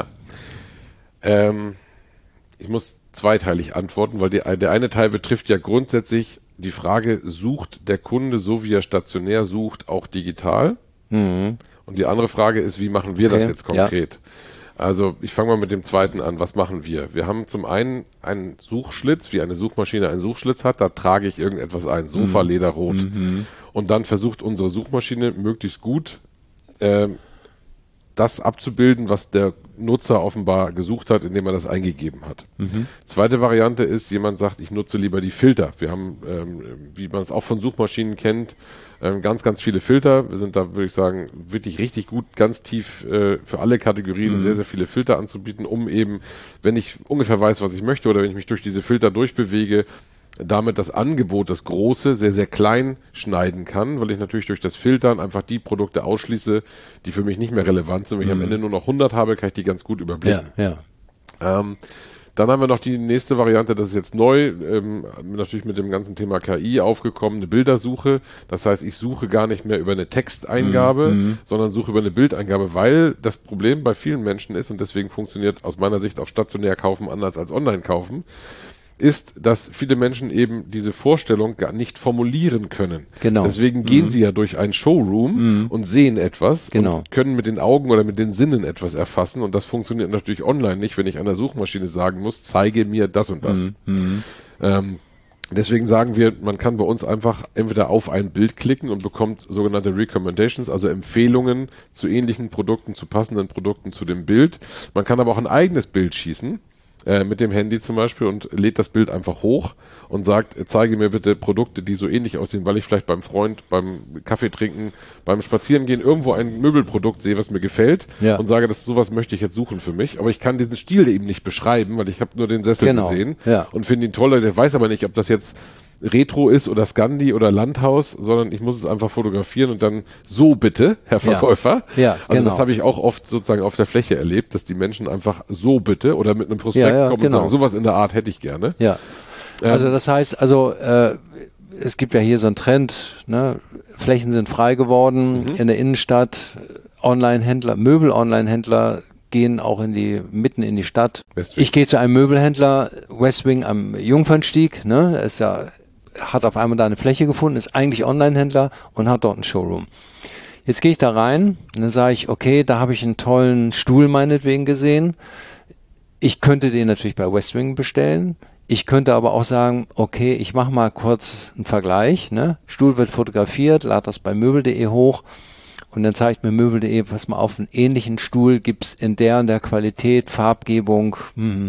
Ich muss zweiteilig antworten, weil der eine Teil betrifft ja grundsätzlich die Frage, sucht der Kunde so wie er stationär sucht, auch digital? Und die andere Frage ist, wie machen wir das jetzt konkret? Ja. Also ich fange mal mit dem zweiten an. Was machen wir? Wir haben zum einen einen Suchschlitz, wie eine Suchmaschine einen Suchschlitz hat. Da trage ich irgendetwas ein, Sofa, Lederrot. Und dann versucht unsere Suchmaschine möglichst gut das abzubilden, was der Nutzer offenbar gesucht hat, indem er das eingegeben hat. Zweite Variante ist, jemand sagt, ich nutze lieber die Filter. Wir haben, wie man es auch von Suchmaschinen kennt, ganz, ganz viele Filter. Wir sind da, würde ich sagen, wirklich richtig gut, ganz tief für alle Kategorien sehr, sehr viele Filter anzubieten, um eben, wenn ich ungefähr weiß, was ich möchte oder wenn ich mich durch diese Filter durchbewege, damit das Angebot, das große, sehr, sehr klein schneiden kann, weil ich natürlich durch das Filtern einfach die Produkte ausschließe, die für mich nicht mehr relevant sind. Wenn ich am Ende nur noch 100 habe, kann ich die ganz gut überblicken. Ja. Dann haben wir noch die nächste Variante, das ist jetzt neu, natürlich mit dem ganzen Thema KI aufgekommen, eine Bildersuche. Das heißt, ich suche gar nicht mehr über eine Texteingabe, sondern suche über eine Bildeingabe, weil das Problem bei vielen Menschen ist, und deswegen funktioniert aus meiner Sicht auch stationär kaufen anders als online kaufen, ist, dass viele Menschen eben diese Vorstellung gar nicht formulieren können. Genau. Deswegen gehen sie ja durch einen Showroom und sehen etwas und können mit den Augen oder mit den Sinnen etwas erfassen, und das funktioniert natürlich online nicht, wenn ich an der Suchmaschine sagen muss, zeige mir das und das. Deswegen sagen wir, man kann bei uns einfach entweder auf ein Bild klicken und bekommt sogenannte Recommendations, also Empfehlungen zu ähnlichen Produkten, zu passenden Produkten zu dem Bild. Man kann aber auch ein eigenes Bild schießen, mit dem Handy zum Beispiel, und lädt das Bild einfach hoch und sagt, zeige mir bitte Produkte, die so ähnlich aussehen, weil ich vielleicht beim Freund, beim Kaffee trinken, beim Spazierengehen irgendwo ein Möbelprodukt sehe, was mir gefällt, und sage, sowas möchte ich jetzt suchen für mich, aber ich kann diesen Stil eben nicht beschreiben, weil ich habe nur den Sessel gesehen und finde ihn toll, der weiß aber nicht, ob das jetzt Retro ist oder Scandi oder Landhaus, sondern ich muss es einfach fotografieren und dann so bitte, Herr Verkäufer. Also das habe ich auch oft sozusagen auf der Fläche erlebt, dass die Menschen einfach so bitte oder mit einem Prospekt kommen und sagen, sowas in der Art hätte ich gerne. Also das heißt, es gibt ja hier so einen Trend, ne? Flächen sind frei geworden in der Innenstadt, Online-Händler, Möbel-Online-Händler gehen auch mitten in die Stadt. Westwing. Ich gehe zu einem Möbelhändler, Westwing am Jungfernstieg, ne? Hat auf einmal da eine Fläche gefunden, ist eigentlich Online-Händler und hat dort einen Showroom. Jetzt gehe ich da rein und dann sage ich, okay, da habe ich einen tollen Stuhl meinetwegen gesehen. Ich könnte den natürlich bei Westwing bestellen. Ich könnte aber auch sagen, okay, ich mache mal kurz einen Vergleich. Ne? Stuhl wird fotografiert, lade das bei möbel.de hoch und dann zeigt mir möbel.de, pass mal auf, einen ähnlichen Stuhl gibt's in der und der Qualität, Farbgebung,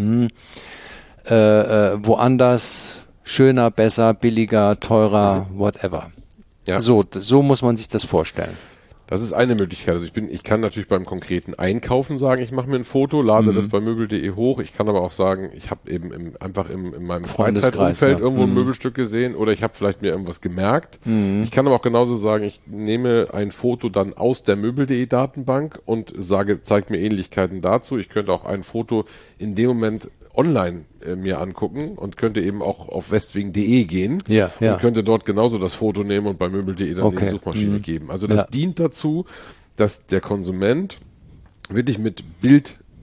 woanders, schöner, besser, billiger, teurer, whatever. So muss man sich das vorstellen. Das ist eine Möglichkeit. Also ich kann natürlich beim konkreten Einkaufen sagen, ich mache mir ein Foto, lade das bei möbel.de hoch. Ich kann aber auch sagen, ich habe eben in meinem Freizeitumfeld irgendwo ein Möbelstück gesehen oder ich habe vielleicht mir irgendwas gemerkt. Ich kann aber auch genauso sagen, ich nehme ein Foto dann aus der möbel.de Datenbank und sage, zeigt mir Ähnlichkeiten dazu. Ich könnte auch ein Foto in dem Moment online mir angucken und könnte eben auch auf westwing.de gehen und könnte dort genauso das Foto nehmen und bei möbel.de dann in die Suchmaschine geben. Also das dient dazu, dass der Konsument wirklich mit Bild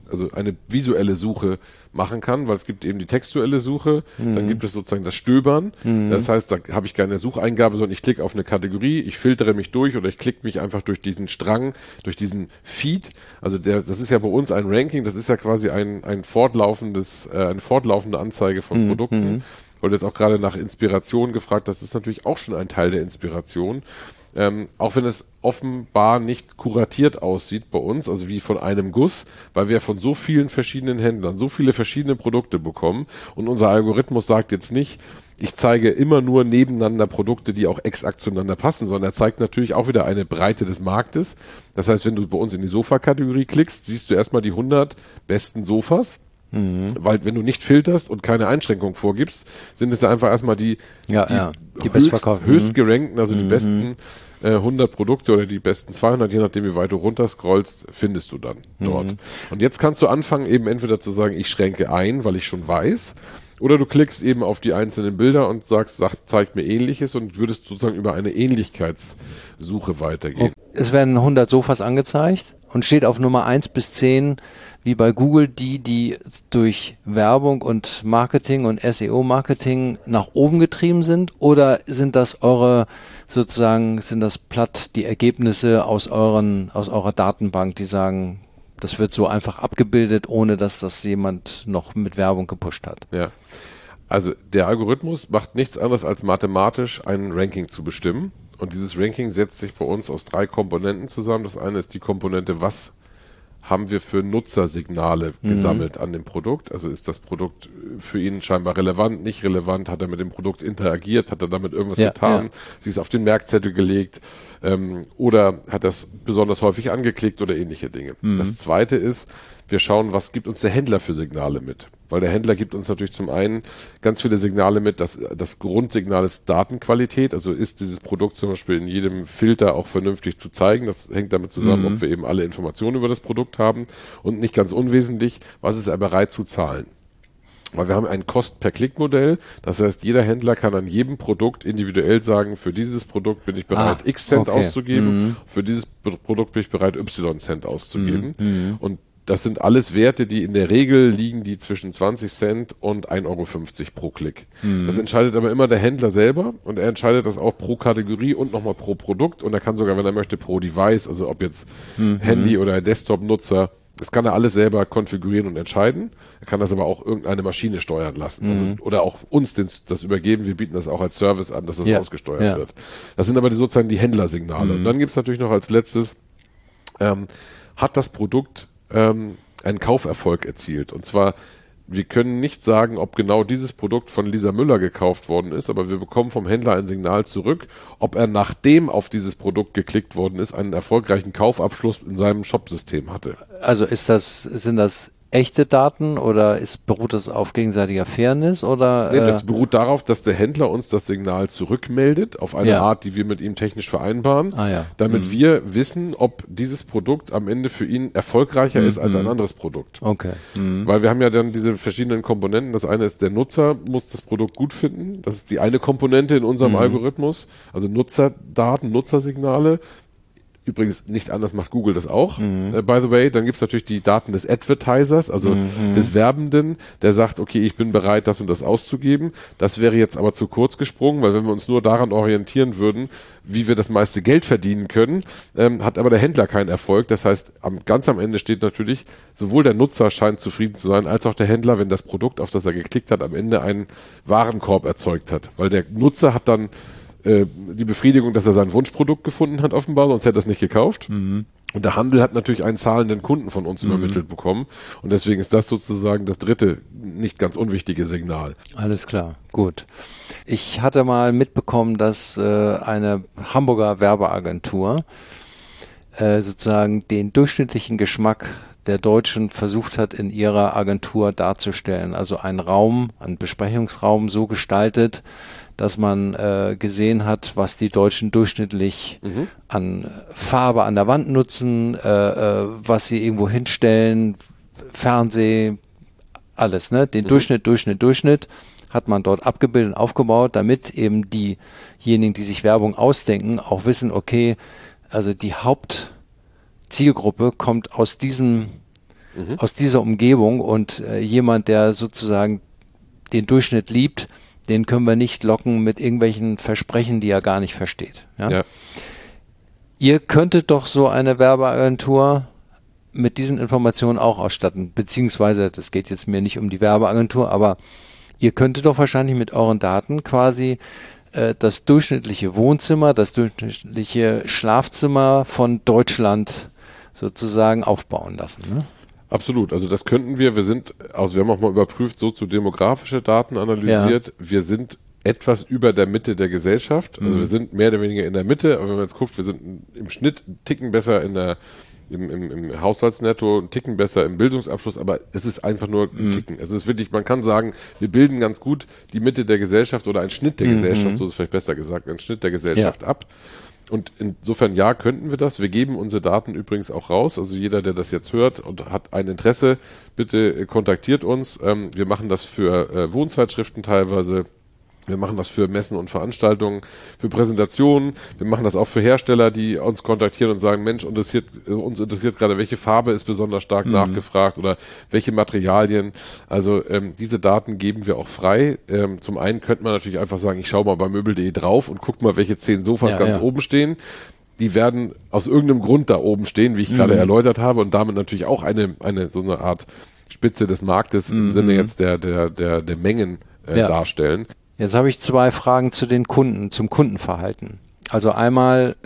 also eine visuelle Suche machen kann, weil es gibt eben die textuelle Suche, dann gibt es sozusagen das Stöbern. Das heißt, da habe ich keine Sucheingabe, sondern ich klicke auf eine Kategorie, ich filtere mich durch oder ich klicke mich einfach durch diesen Strang, durch diesen Feed. Also das ist ja bei uns ein Ranking, das ist ja quasi eine fortlaufende Anzeige von Produkten. Weil du jetzt auch gerade nach Inspiration gefragt hast, ist natürlich auch schon ein Teil der Inspiration. Auch wenn es offenbar nicht kuratiert aussieht bei uns, also wie von einem Guss, weil wir von so vielen verschiedenen Händlern so viele verschiedene Produkte bekommen und unser Algorithmus sagt jetzt nicht, ich zeige immer nur nebeneinander Produkte, die auch exakt zueinander passen, sondern er zeigt natürlich auch wieder eine Breite des Marktes. Das heißt, wenn du bei uns in die Sofa-Kategorie klickst, siehst du erstmal die 100 besten Sofas. Weil wenn du nicht filterst und keine Einschränkung vorgibst, sind es einfach erstmal die höchst gerankten, also die besten 100 Produkte oder die besten 200, je nachdem wie weit du runterscrollst, findest du dann dort. Und jetzt kannst du anfangen, eben entweder zu sagen, ich schränke ein, weil ich schon weiß, oder du klickst eben auf die einzelnen Bilder und sagst, zeigt mir Ähnliches und würdest sozusagen über eine Ähnlichkeitssuche weitergehen. Es werden 100 Sofas angezeigt und steht auf Nummer 1 bis 10 wie bei Google die durch Werbung und Marketing und SEO-Marketing nach oben getrieben sind? Oder sind das platt die Ergebnisse aus eurer Datenbank, die sagen, das wird so einfach abgebildet, ohne dass das jemand noch mit Werbung gepusht hat? Ja, also der Algorithmus macht nichts anderes als mathematisch ein Ranking zu bestimmen. Und dieses Ranking setzt sich bei uns aus 3 Komponenten zusammen. Das eine ist die Komponente, was haben wir für Nutzersignale gesammelt an dem Produkt? Also ist das Produkt für ihn scheinbar relevant, nicht relevant? Hat er mit dem Produkt interagiert? Hat er damit irgendwas getan? Sie ist auf den Merkzettel gelegt? Oder hat er es besonders häufig angeklickt oder ähnliche Dinge? Das zweite ist, wir schauen, was gibt uns der Händler für Signale mit? Weil der Händler gibt uns natürlich zum einen ganz viele Signale mit, dass das Grundsignal ist Datenqualität, also ist dieses Produkt zum Beispiel in jedem Filter auch vernünftig zu zeigen. Das hängt damit zusammen, ob wir eben alle Informationen über das Produkt haben und nicht ganz unwesentlich, was ist er bereit zu zahlen. Weil wir haben ein Kost-per-Klick-Modell, das heißt, jeder Händler kann an jedem Produkt individuell sagen, für dieses Produkt bin ich bereit, X Cent auszugeben, für dieses Produkt bin ich bereit, Y Cent auszugeben. Und das sind alles Werte, die in der Regel liegen, die zwischen 20 Cent und 1,50 Euro pro Klick. Das entscheidet aber immer der Händler selber und er entscheidet das auch pro Kategorie und nochmal pro Produkt und er kann sogar, wenn er möchte, pro Device, also ob jetzt Handy oder Desktop-Nutzer, das kann er alles selber konfigurieren und entscheiden. Er kann das aber auch irgendeine Maschine steuern lassen. Also, oder auch uns das übergeben. Wir bieten das auch als Service an, dass das ausgesteuert wird. Das sind aber sozusagen die Händlersignale. Und dann gibt es natürlich noch als letztes, hat das Produkt einen Kauferfolg erzielt. Und zwar, wir können nicht sagen, ob genau dieses Produkt von Lisa Müller gekauft worden ist, aber wir bekommen vom Händler ein Signal zurück, ob er nachdem auf dieses Produkt geklickt worden ist, einen erfolgreichen Kaufabschluss in seinem Shopsystem hatte. Also sind das echte Daten oder beruht das auf gegenseitiger Fairness? Oder, nee, das beruht darauf, dass der Händler uns das Signal zurückmeldet, auf eine Art, die wir mit ihm technisch vereinbaren, damit wir wissen, ob dieses Produkt am Ende für ihn erfolgreicher ist als ein anderes Produkt. Okay. Weil wir haben ja dann diese verschiedenen Komponenten. Das eine ist, der Nutzer muss das Produkt gut finden. Das ist die eine Komponente in unserem Algorithmus. Also Nutzerdaten, Nutzersignale. Übrigens, nicht anders macht Google das auch, by the way. Dann gibt's natürlich die Daten des Advertisers, also des Werbenden, der sagt, okay, ich bin bereit, das und das auszugeben. Das wäre jetzt aber zu kurz gesprungen, weil wenn wir uns nur daran orientieren würden, wie wir das meiste Geld verdienen können, hat aber der Händler keinen Erfolg. Das heißt, ganz am Ende steht natürlich, sowohl der Nutzer scheint zufrieden zu sein, als auch der Händler, wenn das Produkt, auf das er geklickt hat, am Ende einen Warenkorb erzeugt hat. Weil der Nutzer hat dann die Befriedigung, dass er sein Wunschprodukt gefunden hat, offenbar, sonst hätte er es nicht gekauft. Und der Handel hat natürlich einen zahlenden Kunden von uns übermittelt bekommen. Und deswegen ist das sozusagen das dritte, nicht ganz unwichtige Signal. Alles klar, gut. Ich hatte mal mitbekommen, dass eine Hamburger Werbeagentur sozusagen den durchschnittlichen Geschmack der Deutschen versucht hat, in ihrer Agentur darzustellen. Also einen Besprechungsraum so gestaltet, dass man gesehen hat, was die Deutschen durchschnittlich an Farbe an der Wand nutzen, was sie irgendwo hinstellen, Fernseh, alles, ne? Den Durchschnitt hat man dort abgebildet und aufgebaut, damit eben diejenigen, die sich Werbung ausdenken, auch wissen, okay, also die Hauptzielgruppe kommt aus diesem aus dieser Umgebung und jemand, der sozusagen den Durchschnitt liebt, den können wir nicht locken mit irgendwelchen Versprechen, die er gar nicht versteht. Ja? Ja. Ihr könntet doch so eine Werbeagentur mit diesen Informationen auch ausstatten, beziehungsweise, das geht jetzt mir nicht um die Werbeagentur, aber ihr könntet doch wahrscheinlich mit euren Daten quasi das durchschnittliche Wohnzimmer, das durchschnittliche Schlafzimmer von Deutschland sozusagen aufbauen lassen. Ne? Absolut, also das könnten wir. Wir haben auch mal überprüft, soziodemografische Daten analysiert. Ja. Wir sind etwas über der Mitte der Gesellschaft. Also wir sind mehr oder weniger in der Mitte, aber wenn man jetzt guckt, wir sind im Schnitt einen Ticken besser im Haushaltsnetto, einen Ticken besser im Bildungsabschluss, aber es ist einfach nur ein Ticken. Es ist wirklich, man kann sagen, wir bilden ganz gut die Mitte der Gesellschaft oder einen Schnitt der Gesellschaft, so ist es vielleicht besser gesagt, einen Schnitt der Gesellschaft ab. Und insofern, ja, könnten wir das. Wir geben unsere Daten übrigens auch raus. Also jeder, der das jetzt hört und hat ein Interesse, bitte kontaktiert uns. Wir machen das für Wohnzeitschriften teilweise. Wir machen das für Messen und Veranstaltungen, für Präsentationen. Wir machen das auch für Hersteller, die uns kontaktieren und sagen, Mensch, uns interessiert gerade, welche Farbe ist besonders stark nachgefragt oder welche Materialien. Also diese Daten geben wir auch frei. Zum einen könnte man natürlich einfach sagen, ich schaue mal bei möbel.de drauf und guck mal, welche 10 Sofas ganz oben stehen. Die werden aus irgendeinem Grund da oben stehen, wie ich gerade erläutert habe, und damit natürlich auch eine so eine Art Spitze des Marktes im Sinne jetzt der Mengen darstellen. Jetzt habe ich 2 Fragen zu den Kunden, zum Kundenverhalten. Also einmal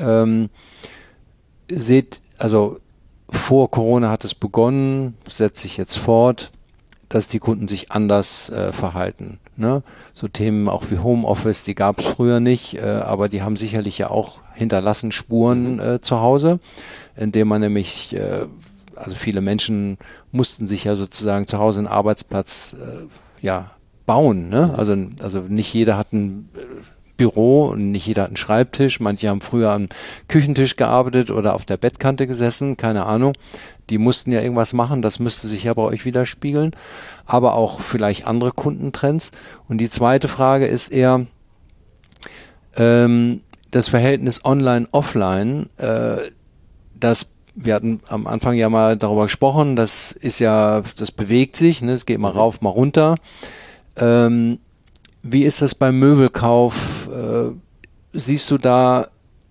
vor Corona hat es begonnen, setzt sich jetzt fort, dass die Kunden sich anders verhalten. Ne? So Themen auch wie Homeoffice, die gab es früher nicht, aber die haben sicherlich ja auch hinterlassen Spuren zu Hause, indem man nämlich, also viele Menschen mussten sich ja sozusagen zu Hause einen Arbeitsplatz bauen, ne? Also nicht jeder hat ein Büro und nicht jeder hat einen Schreibtisch. Manche haben früher am Küchentisch gearbeitet oder auf der Bettkante gesessen, keine Ahnung. Die mussten ja irgendwas machen, das müsste sich ja bei euch widerspiegeln. Aber auch vielleicht andere Kundentrends. Und die zweite Frage ist eher das Verhältnis Online-Offline. Wir hatten am Anfang ja mal darüber gesprochen, das bewegt sich, ne? Es geht mal rauf, mal runter. Wie ist das beim Möbelkauf? Siehst du da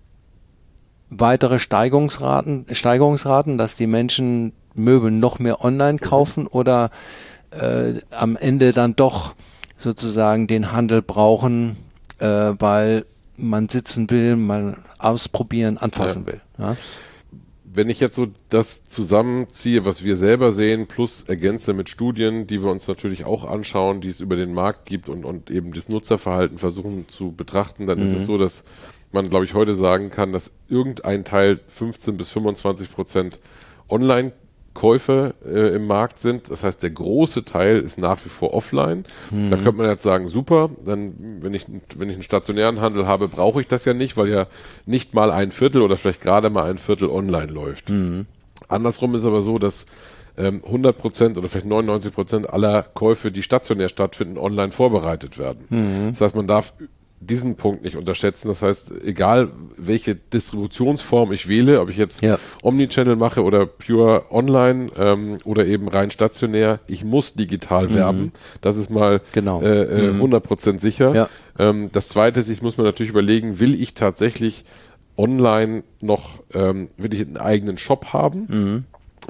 weitere Steigerungsraten, dass die Menschen Möbel noch mehr online kaufen oder am Ende dann doch sozusagen den Handel brauchen, weil man sitzen will, mal ausprobieren, anfassen will? Ja? Wenn ich jetzt so das zusammenziehe, was wir selber sehen, plus ergänze mit Studien, die wir uns natürlich auch anschauen, die es über den Markt gibt und eben das Nutzerverhalten versuchen zu betrachten, dann ist es so, dass man, glaube ich, heute sagen kann, dass irgendein Teil 15-25% Online-Käufe im Markt sind. Das heißt, der große Teil ist nach wie vor offline. Da könnte man jetzt sagen, super, dann, wenn ich einen stationären Handel habe, brauche ich das ja nicht, weil ja nicht mal 1/4 oder vielleicht gerade mal 1/4 online läuft. Andersrum ist aber so, dass 100% oder vielleicht 99% aller Käufe, die stationär stattfinden, online vorbereitet werden. Das heißt, man darf diesen Punkt nicht unterschätzen. Das heißt, egal welche Distributionsform ich wähle, ob ich jetzt Omnichannel mache oder pure online oder eben rein stationär, ich muss digital werben. Das ist mal 100% sicher. Ja. Das Zweite ist, ich muss mir natürlich überlegen, will ich tatsächlich online noch, will ich einen eigenen Shop haben?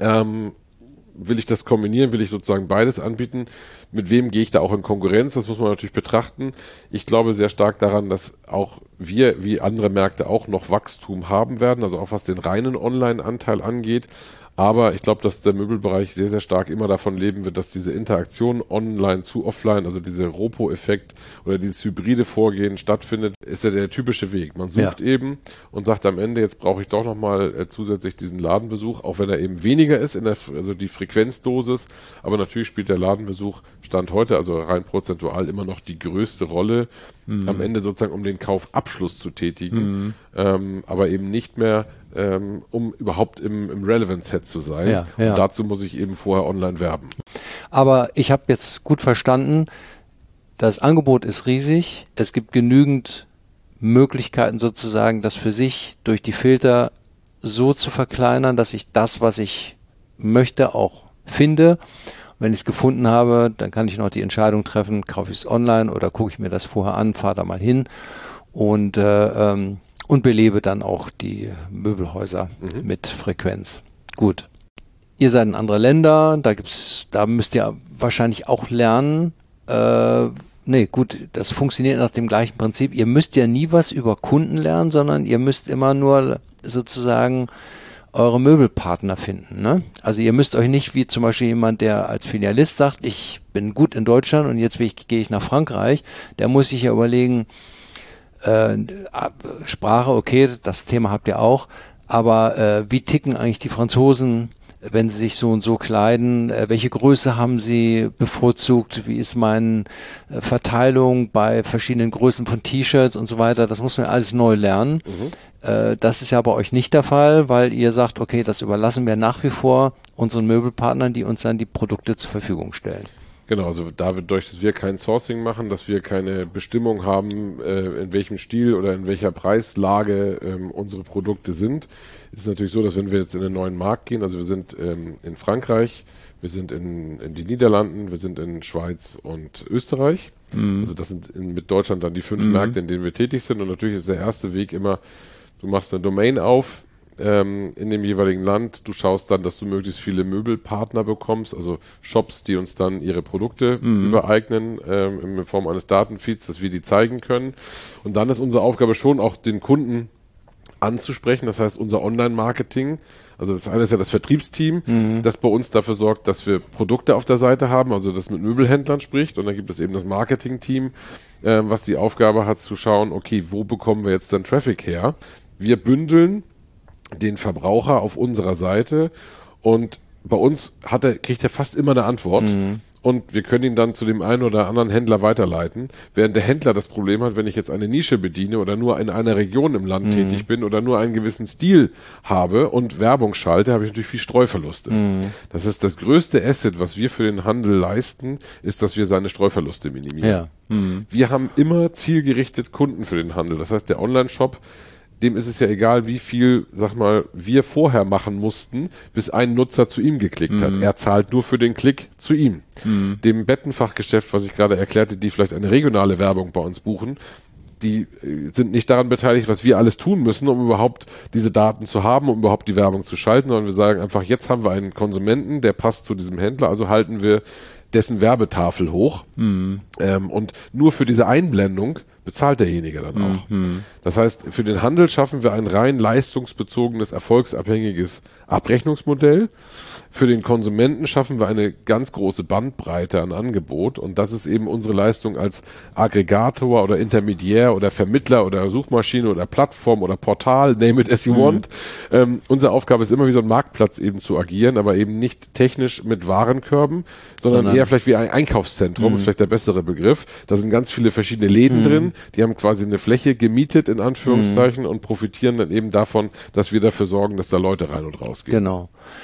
Will ich das kombinieren? Will ich sozusagen beides anbieten? Mit wem gehe ich da auch in Konkurrenz? Das muss man natürlich betrachten. Ich glaube sehr stark daran, dass auch wir, wie andere Märkte auch, noch Wachstum haben werden, also auch was den reinen Online-Anteil angeht. Aber ich glaube, dass der Möbelbereich sehr, sehr stark immer davon leben wird, dass diese Interaktion online zu offline, also dieser Ropo-Effekt oder dieses hybride Vorgehen stattfindet, ist ja der typische Weg. Man sucht eben und sagt am Ende, jetzt brauche ich doch nochmal zusätzlich diesen Ladenbesuch, auch wenn er eben weniger ist, also die Frequenzdosis. Aber natürlich spielt der Ladenbesuch Stand heute, also rein prozentual, immer noch die größte Rolle am Ende sozusagen, um den Kaufabschluss zu tätigen, aber eben nicht mehr um überhaupt im Relevant-Set zu sein. Ja. Und dazu muss ich eben vorher online werben. Aber ich habe jetzt gut verstanden, das Angebot ist riesig. Es gibt genügend Möglichkeiten sozusagen, das für sich durch die Filter so zu verkleinern, dass ich das, was ich möchte, auch finde. Wenn ich es gefunden habe, dann kann ich noch die Entscheidung treffen, kaufe ich es online oder gucke ich mir das vorher an, fahre da mal hin und belebe dann auch die Möbelhäuser mit Frequenz. Gut. Ihr seid in andere Länder, da müsst ihr wahrscheinlich auch lernen. Gut, das funktioniert nach dem gleichen Prinzip. Ihr müsst ja nie was über Kunden lernen, sondern ihr müsst immer nur sozusagen eure Möbelpartner finden. Ne? Also ihr müsst euch nicht wie zum Beispiel jemand, der als Filialist sagt, ich bin gut in Deutschland und jetzt gehe ich nach Frankreich, der muss sich ja überlegen, Sprache, okay, das Thema habt ihr auch, aber wie ticken eigentlich die Franzosen, wenn sie sich so und so kleiden, welche Größe haben sie bevorzugt, wie ist meine Verteilung bei verschiedenen Größen von T-Shirts und so weiter, das muss man alles neu lernen. Das ist ja bei euch nicht der Fall, weil ihr sagt, okay, das überlassen wir nach wie vor unseren Möbelpartnern, die uns dann die Produkte zur Verfügung stellen. Genau, also dadurch, dass wir kein Sourcing machen, dass wir keine Bestimmung haben, in welchem Stil oder in welcher Preislage unsere Produkte sind, ist es natürlich so, dass wenn wir jetzt in einen neuen Markt gehen, also wir sind in Frankreich, wir sind in die Niederlanden, wir sind in Schweiz und Österreich. Also das sind mit Deutschland dann die 5 Märkte, in denen wir tätig sind. Und natürlich ist der erste Weg immer, du machst eine Domain auf in dem jeweiligen Land. Du schaust dann, dass du möglichst viele Möbelpartner bekommst, also Shops, die uns dann ihre Produkte übereignen in Form eines Datenfeeds, dass wir die zeigen können. Und dann ist unsere Aufgabe schon auch den Kunden anzusprechen. Das heißt, unser Online-Marketing, also das eine ist ja das Vertriebsteam, das bei uns dafür sorgt, dass wir Produkte auf der Seite haben, also das mit Möbelhändlern spricht. Und dann gibt es eben das Marketing-Team, was die Aufgabe hat zu schauen, okay, wo bekommen wir jetzt dann Traffic her? Wir bündeln den Verbraucher auf unserer Seite und bei uns kriegt er fast immer eine Antwort und wir können ihn dann zu dem einen oder anderen Händler weiterleiten, während der Händler das Problem hat, wenn ich jetzt eine Nische bediene oder nur in einer Region im Land tätig bin oder nur einen gewissen Stil habe und Werbung schalte, habe ich natürlich viel Streuverluste. Das ist das größte Asset, was wir für den Handel leisten, ist, dass wir seine Streuverluste minimieren. Ja. Wir haben immer zielgerichtet Kunden für den Handel. Das heißt, der Online-Shop, dem ist es ja egal, wie viel, sag mal, wir vorher machen mussten, bis ein Nutzer zu ihm geklickt hat. Er zahlt nur für den Klick zu ihm. Dem Bettenfachgeschäft, was ich gerade erklärte, die vielleicht eine regionale Werbung bei uns buchen, die sind nicht daran beteiligt, was wir alles tun müssen, um überhaupt diese Daten zu haben, um überhaupt die Werbung zu schalten, sondern wir sagen einfach, jetzt haben wir einen Konsumenten, der passt zu diesem Händler, also halten wir dessen Werbetafel hoch. Und nur für diese Einblendung bezahlt derjenige dann auch. Das heißt, für den Handel schaffen wir ein rein leistungsbezogenes, erfolgsabhängiges Abrechnungsmodell. Für den Konsumenten schaffen wir eine ganz große Bandbreite an Angebot und das ist eben unsere Leistung als Aggregator oder Intermediär oder Vermittler oder Suchmaschine oder Plattform oder Portal, name it as you want. Unsere Aufgabe ist immer wie so ein Marktplatz eben zu agieren, aber eben nicht technisch mit Warenkörben, sondern eher vielleicht wie ein Einkaufszentrum, ist vielleicht der bessere Begriff. Da sind ganz viele verschiedene Läden drin, die haben quasi eine Fläche gemietet in Anführungszeichen und profitieren dann eben davon, dass wir dafür sorgen, dass da Leute rein und raus gehen. Genau.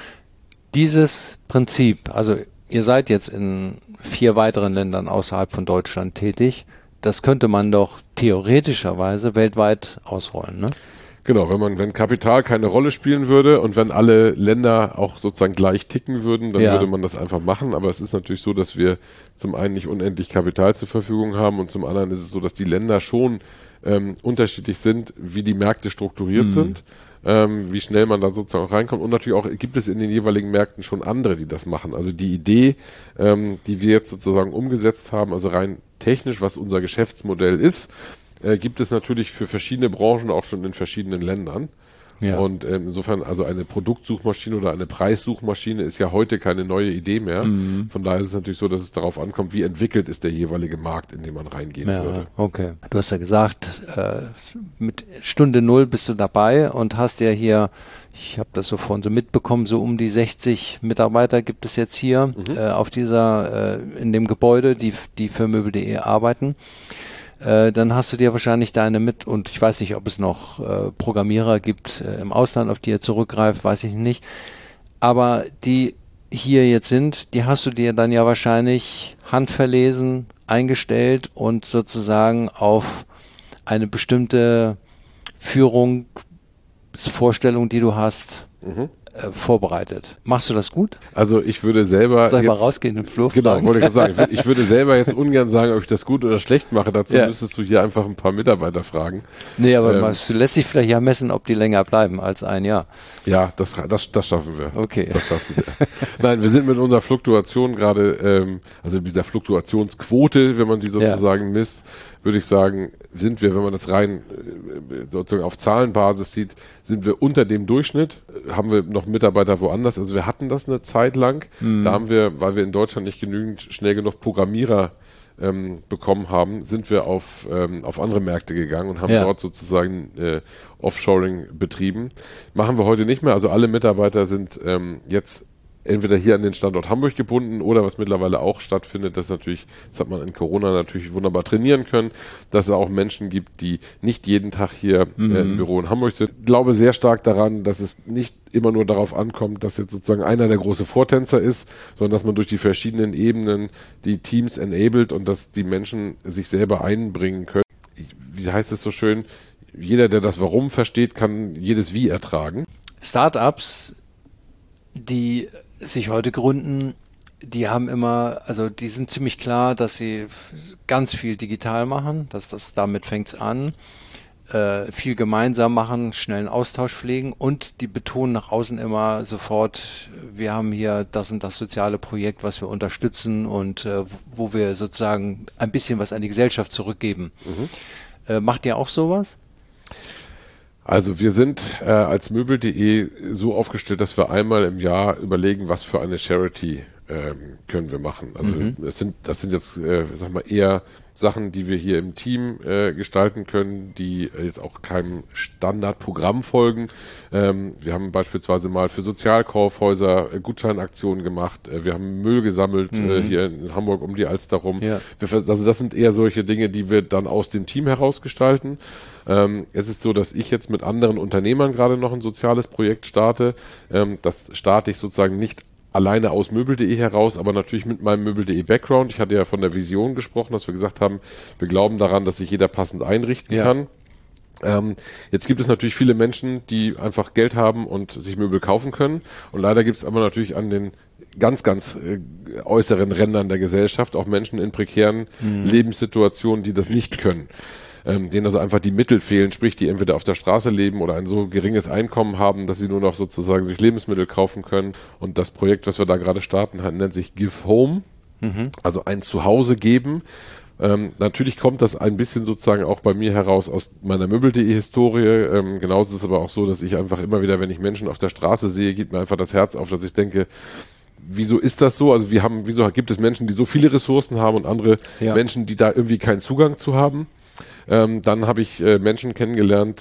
Dieses Prinzip, also ihr seid jetzt in 4 weiteren Ländern außerhalb von Deutschland tätig, das könnte man doch theoretischerweise weltweit ausrollen, ne? Genau, wenn Kapital keine Rolle spielen würde und wenn alle Länder auch sozusagen gleich ticken würden, dann würde man das einfach machen. Aber es ist natürlich so, dass wir zum einen nicht unendlich Kapital zur Verfügung haben und zum anderen ist es so, dass die Länder schon unterschiedlich sind, wie die Märkte strukturiert sind. Wie schnell man da sozusagen auch reinkommt. Und natürlich auch gibt es in den jeweiligen Märkten schon andere, die das machen. Also die Idee, die wir jetzt sozusagen umgesetzt haben, also rein technisch, was unser Geschäftsmodell ist, gibt es natürlich für verschiedene Branchen auch schon in verschiedenen Ländern. Ja. Und insofern, also eine Produktsuchmaschine oder eine Preissuchmaschine ist ja heute keine neue Idee mehr. Von daher ist es natürlich so, dass es darauf ankommt, wie entwickelt ist der jeweilige Markt, in den man reingehen würde. Okay. Du hast ja gesagt, mit Stunde 0 bist du dabei und hast ja hier, ich habe das so vorhin so mitbekommen, so um die 60 Mitarbeiter gibt es jetzt hier auf in dem Gebäude, die für Möbel.de arbeiten. Dann hast du dir wahrscheinlich und ich weiß nicht, ob es noch Programmierer gibt im Ausland, auf die ihr zurückgreift, weiß ich nicht. Aber die hier jetzt sind, die hast du dir dann ja wahrscheinlich handverlesen eingestellt und sozusagen auf eine bestimmte Führungsvorstellung, die du hast, vorbereitet. Machst du das gut? Also ich würde selber Soll ich mal rausgehen in den Flur? Genau, wollte ich gerade sagen. Ich würde selber jetzt ungern sagen, ob ich das gut oder schlecht mache. Dazu müsstest du hier einfach ein paar Mitarbeiter fragen. Nee, aber es lässt sich vielleicht ja messen, ob die länger bleiben als ein Jahr. Ja, das schaffen wir. Okay. Das schaffen wir. Nein, wir sind mit unserer Fluktuation gerade, also mit dieser Fluktuationsquote, wenn man die sozusagen misst, würde ich sagen, sind wir, wenn man das rein sozusagen auf Zahlenbasis sieht, sind wir unter dem Durchschnitt. Haben wir noch Mitarbeiter woanders? Also wir hatten das eine Zeit lang. Da haben wir, weil wir in Deutschland nicht genügend schnell genug Programmierer bekommen haben, sind wir auf andere Märkte gegangen und haben dort sozusagen Offshoring betrieben. Machen wir heute nicht mehr. Also alle Mitarbeiter sind jetzt entweder hier an den Standort Hamburg gebunden oder was mittlerweile auch stattfindet, das hat man in Corona natürlich wunderbar trainieren können, dass es auch Menschen gibt, die nicht jeden Tag hier im Büro in Hamburg sind. Ich glaube sehr stark daran, dass es nicht immer nur darauf ankommt, dass jetzt sozusagen einer der große Vortänzer ist, sondern dass man durch die verschiedenen Ebenen die Teams enabled und dass die Menschen sich selber einbringen können. Wie heißt es so schön? Jeder, der das Warum versteht, kann jedes Wie ertragen. Startups, die sich heute gründen, die haben immer, also die sind ziemlich klar, dass sie ganz viel digital machen, damit fängt es an, viel gemeinsam machen, schnellen Austausch pflegen und die betonen nach außen immer sofort, wir haben hier das und das soziale Projekt, was wir unterstützen und wo wir sozusagen ein bisschen was an die Gesellschaft zurückgeben. Macht ihr auch sowas? Also wir sind als Möbel.de so aufgestellt, dass wir einmal im Jahr überlegen, was für eine Charity können wir machen. Also das sind jetzt, sag mal, eher Sachen, die wir hier im Team gestalten können, die jetzt auch keinem Standardprogramm folgen. Wir haben beispielsweise mal für Sozialkaufhäuser Gutscheinaktionen gemacht. Wir haben Müll gesammelt hier in Hamburg um die Alster rum. Ja. Also das sind eher solche Dinge, die wir dann aus dem Team heraus gestalten. Es ist so, dass ich jetzt mit anderen Unternehmern gerade noch ein soziales Projekt starte. Das starte ich sozusagen nicht alleine aus Möbel.de heraus, aber natürlich mit meinem Möbel.de Background. Ich hatte ja von der Vision gesprochen, dass wir gesagt haben, wir glauben daran, dass sich jeder passend einrichten kann. Jetzt gibt es natürlich viele Menschen, die einfach Geld haben und sich Möbel kaufen können. Und leider gibt es aber natürlich an den ganz äußeren Rändern der Gesellschaft auch Menschen in prekären Lebenssituationen, die das nicht können. Denen also einfach die Mittel fehlen, sprich, die entweder auf der Straße leben oder ein so geringes Einkommen haben, dass sie nur noch sozusagen sich Lebensmittel kaufen können. Und das Projekt, was wir da gerade starten, nennt sich Give Home, also ein Zuhause geben. Natürlich kommt das ein bisschen sozusagen auch bei mir heraus aus meiner Möbel.de Historie. Genauso ist es aber auch so, dass ich einfach immer wieder, wenn ich Menschen auf der Straße sehe, geht mir einfach das Herz auf, dass ich denke, wieso ist das so? Also wieso gibt es Menschen, die so viele Ressourcen haben und andere Menschen, die da irgendwie keinen Zugang zu haben? Dann habe ich Menschen kennengelernt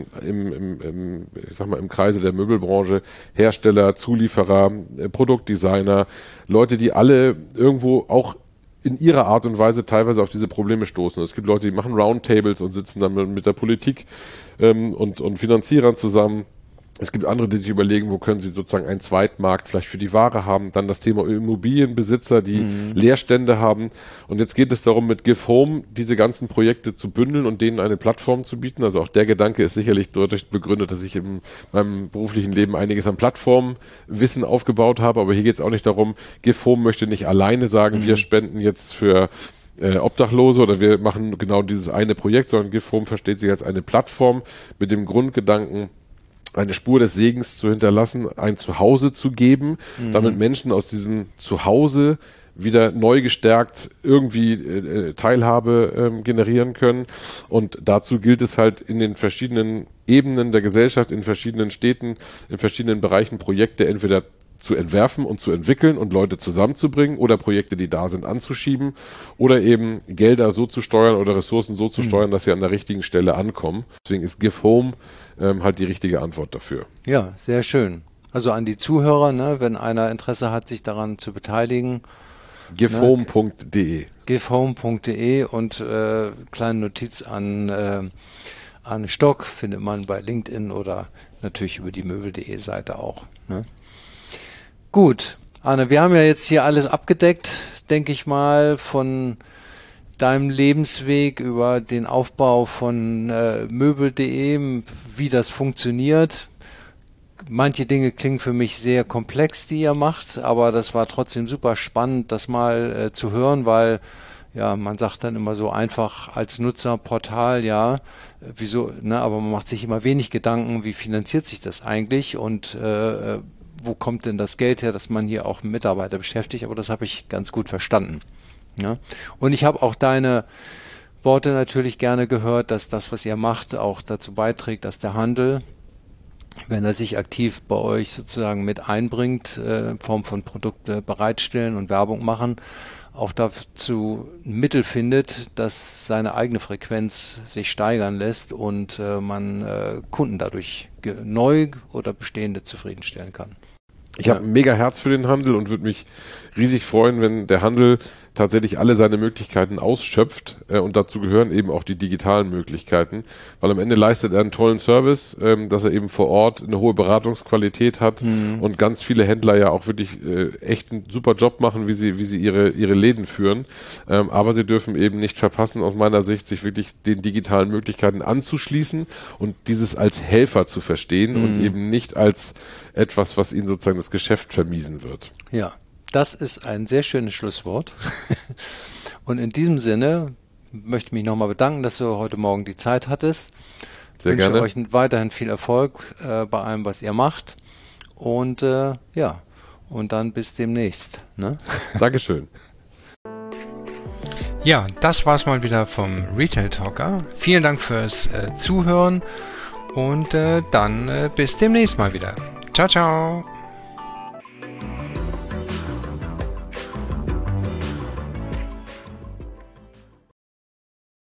im Kreise der Möbelbranche, Hersteller, Zulieferer, Produktdesigner, Leute, die alle irgendwo auch in ihrer Art und Weise teilweise auf diese Probleme stoßen. Es gibt Leute, die machen Roundtables und sitzen dann mit der Politik und Finanzierern zusammen. Es gibt andere, die sich überlegen, wo können sie sozusagen einen Zweitmarkt vielleicht für die Ware haben. Dann das Thema Immobilienbesitzer, die Leerstände haben. Und jetzt geht es darum, mit Give Home diese ganzen Projekte zu bündeln und denen eine Plattform zu bieten. Also auch der Gedanke ist sicherlich dadurch begründet, dass ich in meinem beruflichen Leben einiges an Plattformwissen aufgebaut habe. Aber hier geht es auch nicht darum, Give Home möchte nicht alleine sagen, wir spenden jetzt für Obdachlose oder wir machen genau dieses eine Projekt, sondern Give Home versteht sich als eine Plattform mit dem Grundgedanken, eine Spur des Segens zu hinterlassen, ein Zuhause zu geben, damit Menschen aus diesem Zuhause wieder neu gestärkt irgendwie Teilhabe generieren können. Und dazu gilt es halt in den verschiedenen Ebenen der Gesellschaft, in verschiedenen Städten, in verschiedenen Bereichen Projekte entweder zu entwerfen und zu entwickeln und Leute zusammenzubringen oder Projekte, die da sind, anzuschieben oder eben Gelder so zu steuern oder Ressourcen so zu steuern, dass sie an der richtigen Stelle ankommen. Deswegen ist Give Home halt die richtige Antwort dafür. Ja, sehr schön. Also an die Zuhörer, ne, wenn einer Interesse hat, sich daran zu beteiligen. Givehome.de Givehome.de und kleine Notiz an Arne Stock findet man bei LinkedIn oder natürlich über die Möbel.de Seite auch. Ne? Gut, Arne, wir haben ja jetzt hier alles abgedeckt, denke ich mal, von deinem Lebensweg über den Aufbau von Möbel.de, wie das funktioniert. manche Dinge klingen für mich sehr komplex, die ihr macht, aber das war trotzdem super spannend, das mal zu hören, weil ja, man sagt dann immer so einfach als Nutzerportal, ja, wieso, ne, aber man macht sich immer wenig Gedanken, wie finanziert sich das eigentlich und wo kommt denn das Geld her, dass man hier auch Mitarbeiter beschäftigt, aber das habe ich ganz gut verstanden. Ja. Und ich habe auch deine Worte natürlich gerne gehört, dass das, was ihr macht, auch dazu beiträgt, dass der Handel, wenn er sich aktiv bei euch sozusagen mit einbringt, in Form von Produkte bereitstellen und Werbung machen, auch dazu Mittel findet, dass seine eigene Frequenz sich steigern lässt und man Kunden dadurch neu oder bestehende zufriedenstellen kann. Ich habe ein mega Herz für den Handel und würde mich riesig freuen, wenn der Handel tatsächlich alle seine Möglichkeiten ausschöpft und dazu gehören eben auch die digitalen Möglichkeiten, weil am Ende leistet er einen tollen Service, dass er eben vor Ort eine hohe Beratungsqualität hat und ganz viele Händler ja auch wirklich echt einen super Job machen, wie sie ihre Läden führen, aber sie dürfen eben nicht verpassen, aus meiner Sicht, sich wirklich den digitalen Möglichkeiten anzuschließen und dieses als Helfer zu verstehen und eben nicht als etwas, was ihnen sozusagen das Geschäft vermiesen wird. Ja. Das ist ein sehr schönes Schlusswort. Und in diesem Sinne möchte ich mich nochmal bedanken, dass du heute Morgen die Zeit hattest. Sehr gerne. Ich wünsche euch weiterhin viel Erfolg bei allem, was ihr macht. Und ja, und dann bis demnächst. Ne? Dankeschön. Ja, das war's mal wieder vom Retail Talker. Vielen Dank fürs Zuhören und dann bis demnächst mal wieder. Ciao, ciao.